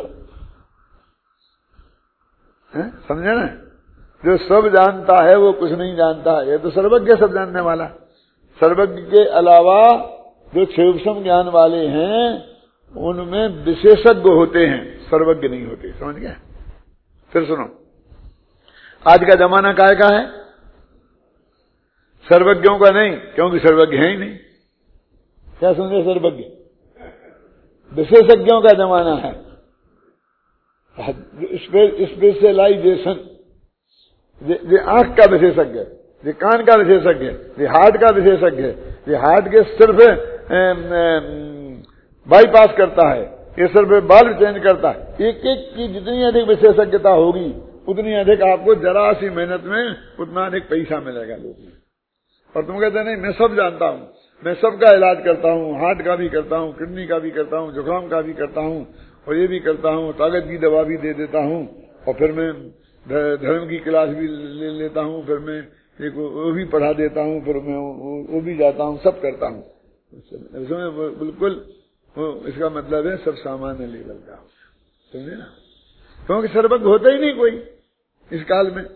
है? समझे ना। जो सब जानता है वो कुछ नहीं जानता है, ये तो सर्वज्ञ सब जानने वाला। सर्वज्ञ के अलावा जो सूक्ष्म ज्ञान वाले हैं उनमें विशेषज्ञ होते हैं, सर्वज्ञ नहीं होते, समझ गए। फिर सुनो, आज का जमाना काय का है? सर्वज्ञों का नहीं, क्योंकि सर्वज्ञ है ही नहीं। क्या समझे? सर्वज्ञ विशेषज्ञों का जमाना है। स्पेशलाइजेशन, ये आंख का विशेषज्ञ, ये कान का विशेषज्ञ, ये हार्ट का विशेषज्ञ, ये हार्ट के सिर्फ बाईपास करता है, ये सिर्फ बाल चेंज करता है। एक एक की जितनी अधिक विशेषज्ञता होगी उतनी अधिक आपको जरा सी मेहनत में उतना अधिक पैसा मिलेगा लोगों। और तुम कहते नहीं मैं सब जानता हूँ, मैं सबका इलाज करता हूँ, हार्ट का भी करता हूँ, किडनी का भी करता हूँ, जुकाम का भी करता हूँ, और ये भी करता हूँ, ताकत की दवा भी दे देता हूँ, और फिर मैं धर्म की क्लास भी ले लेता हूँ, फिर मैं एक वो भी पढ़ा देता हूँ, फिर मैं वो भी जाता हूँ, सब करता हूँ। इसमें बिल्कुल इसका मतलब है सब सामान्य लेवल का, समझे ना। क्योंकि सर्वज्ञ होता ही नहीं कोई इस काल में।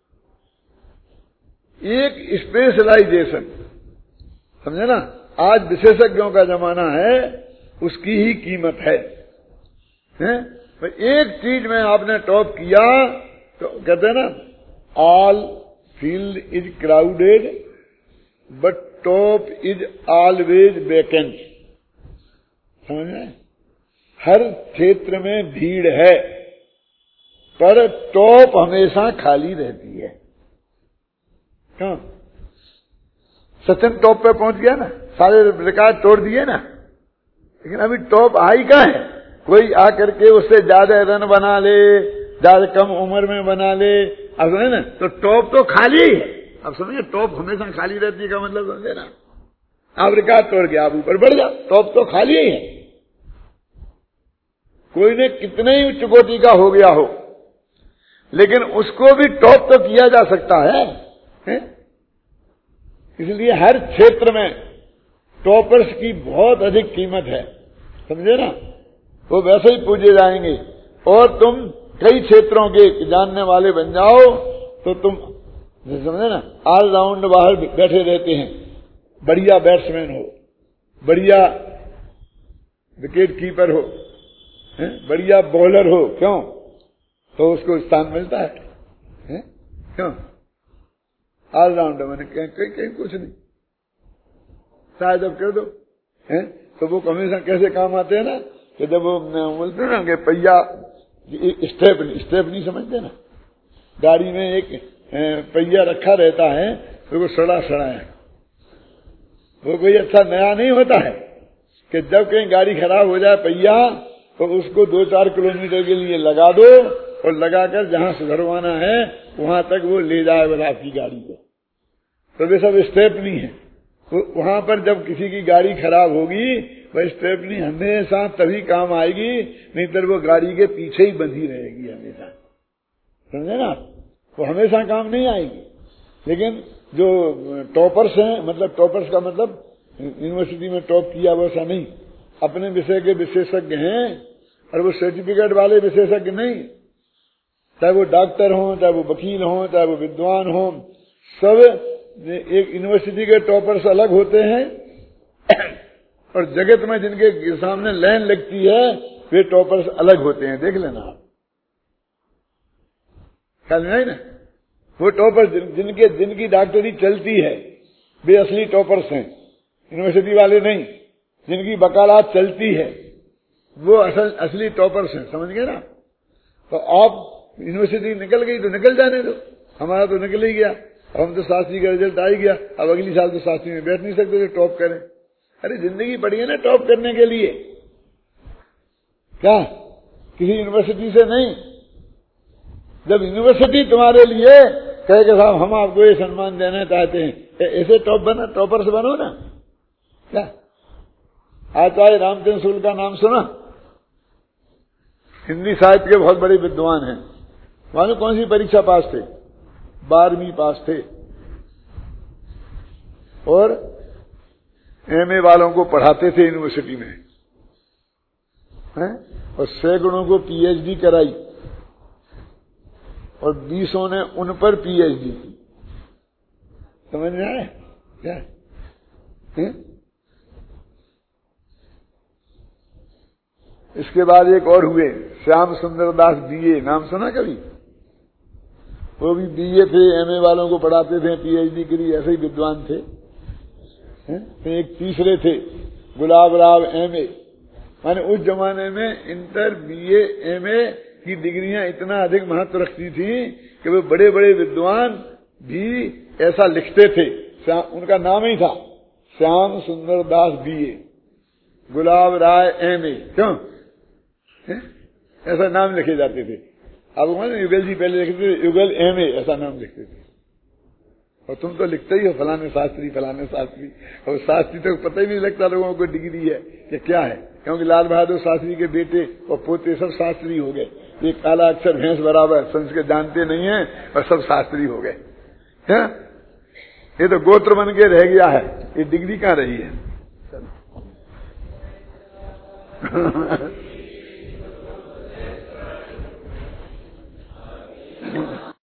एक स्पेशलाइजेशन, समझे ना। आज विशेषज्ञों का जमाना है, उसकी ही कीमत है, हैं? एक चीज में आपने टॉप किया तो कहते हैं ना, all field is crowded but top is always vacant. समझे? हर क्षेत्र में भीड़ है पर टॉप हमेशा खाली रहती है। क्यों? सचिन टॉप पे पहुंच गया ना, सारे रिकॉर्ड तोड़ दिए ना, लेकिन अभी टॉप आई कहाँ है? कोई आकर के उससे ज्यादा रन बना ले, ज्यादा कम उम्र में बना ले, अब समझे ना, तो टॉप तो खाली ही है। अब समझे, टॉप हमेशा खाली रहती का मतलब समझे ना। आप रिकॉर्ड तोड़ के आप ऊपर बढ़ जाओ, टॉप तो खाली ही है। कोई ने कितने ही उच्च कोटि का हो गया हो, लेकिन उसको भी टॉप तो किया जा सकता है, है? इसलिए हर क्षेत्र में टॉपर्स की बहुत अधिक कीमत है, समझे ना। वो वैसे ही पूजे जाएंगे, और तुम कई क्षेत्रों के जानने वाले बन जाओ तो तुम समझे ना, ऑल राउंड बाहर बैठे रहते हैं। बढ़िया बैट्समैन हो, बढ़िया विकेट कीपर हो, है? बढ़िया बॉलर हो, क्यों? तो उसको स्थान मिलता है, है? क्यों? ऑलराउंडर मैंने कहीं कहीं कहीं कुछ नहीं, शायद अब कर दो, है? तो वो हमेशा कैसे काम आते हैं ना, कि जब वो बोलते हैं ना कि पहिया स्टेप स्टेप नहीं समझते ना, गाड़ी में एक पहिया रखा रहता है तो वो सड़ा सड़ा है, वो कोई अच्छा नया नहीं होता है, कि जब कहीं गाड़ी खराब हो जाए पहिया तो उसको दो चार किलोमीटर के लिए लगा दो, और लगाकर जहां सुधरवाना है वहां तक वो ले जाए बस आपकी गाड़ी को। तो वे सब स्टेपनी है। तो वहां पर जब किसी की गाड़ी खराब होगी, वह स्टेपनी हमेशा तभी काम आएगी, नहीं तो वो गाड़ी के पीछे ही बंधी रहेगी हमेशा, समझे ना। वो हमेशा काम नहीं आएगी। लेकिन जो टॉपर्स हैं, मतलब टॉपर्स का मतलब यूनिवर्सिटी में टॉप किया वैसा नहीं, अपने विषय के विशेषज्ञ हैं, और वो सर्टिफिकेट वाले विशेषज्ञ नहीं। चाहे वो डॉक्टर हों, चाहे वो वकील हों, चाहे वो विद्वान हों, सब एक यूनिवर्सिटी के टॉपर्स अलग होते हैं, और जगत में जिनके सामने लाइन लगती है वे टॉपर्स अलग होते हैं। देख लेना आप, ख्याल नहीं ना, वो टॉपर जिन, जिनके जिनकी डॉक्टरी चलती है वे असली टॉपर्स हैं, यूनिवर्सिटी वाले नहीं। जिनकी वकालत चलती है वो असल असली टॉपर्स हैं, समझ गए ना। तो आप यूनिवर्सिटी निकल गई तो निकल जाने दो, हमारा तो निकल ही गया। अब हम तो शास्त्री का रिजल्ट आ ही गया, अब अगली साल तो शास्त्री में बैठ नहीं सकते तो टॉप करें। अरे जिंदगी पड़ी है ना टॉप करने के लिए, क्या किसी यूनिवर्सिटी से नहीं। जब यूनिवर्सिटी तुम्हारे लिए कहे कि साहब हम आपको ये सम्मान देना चाहते हैं, ऐसे टॉप बना, टॉपर से बनो ना। क्या आचार्य रामचंद्र शुक्ल का नाम सुना? हिंदी साहित्य के बहुत बड़े विद्वान हैं। मालूम कौन सी परीक्षा पास थे? बारहवीं पास थे, और एमए वालों को पढ़ाते थे यूनिवर्सिटी में, हैं? और सैकड़ों को पीएचडी कराई, और बीसों ने उन पर पीएचडी की। समझ में आया क्या? है? इसके बाद एक और हुए, श्याम सुंदर दास बीए, नाम सुना कभी? वो भी बीए थे, एमए वालों को पढ़ाते थे, पीएचडी करी, ऐसे ही विद्वान थे। तो एक तीसरे थे गुलाब राव एमए, माने उस जमाने में इंटर बीए एमए की डिग्रियां इतना अधिक महत्व रखती थी कि वो बड़े बड़े विद्वान भी ऐसा लिखते थे। उनका नाम ही था श्याम सुंदर दास बीए, गुलाब राय एमए, क्यों है? ऐसा नाम लिखे जाते थे। अब माने युगल जी पहले लिखते थे युगल एमए, ऐसा नाम लिखते थे। और तुम तो लिखते ही हो फलाने शास्त्री फलाने शास्त्री, और शास्त्री तो पता ही नहीं लगता लोगों को डिग्री है कि क्या है, क्योंकि लाल बहादुर शास्त्री के बेटे और पोते सब शास्त्री हो गए। ये काला अक्षर भैंस बराबर, संस्कृत जानते नहीं है और सब शास्त्री हो गए। है? ये तो गोत्र बन के रह गया है, ये डिग्री कहाँ रही है?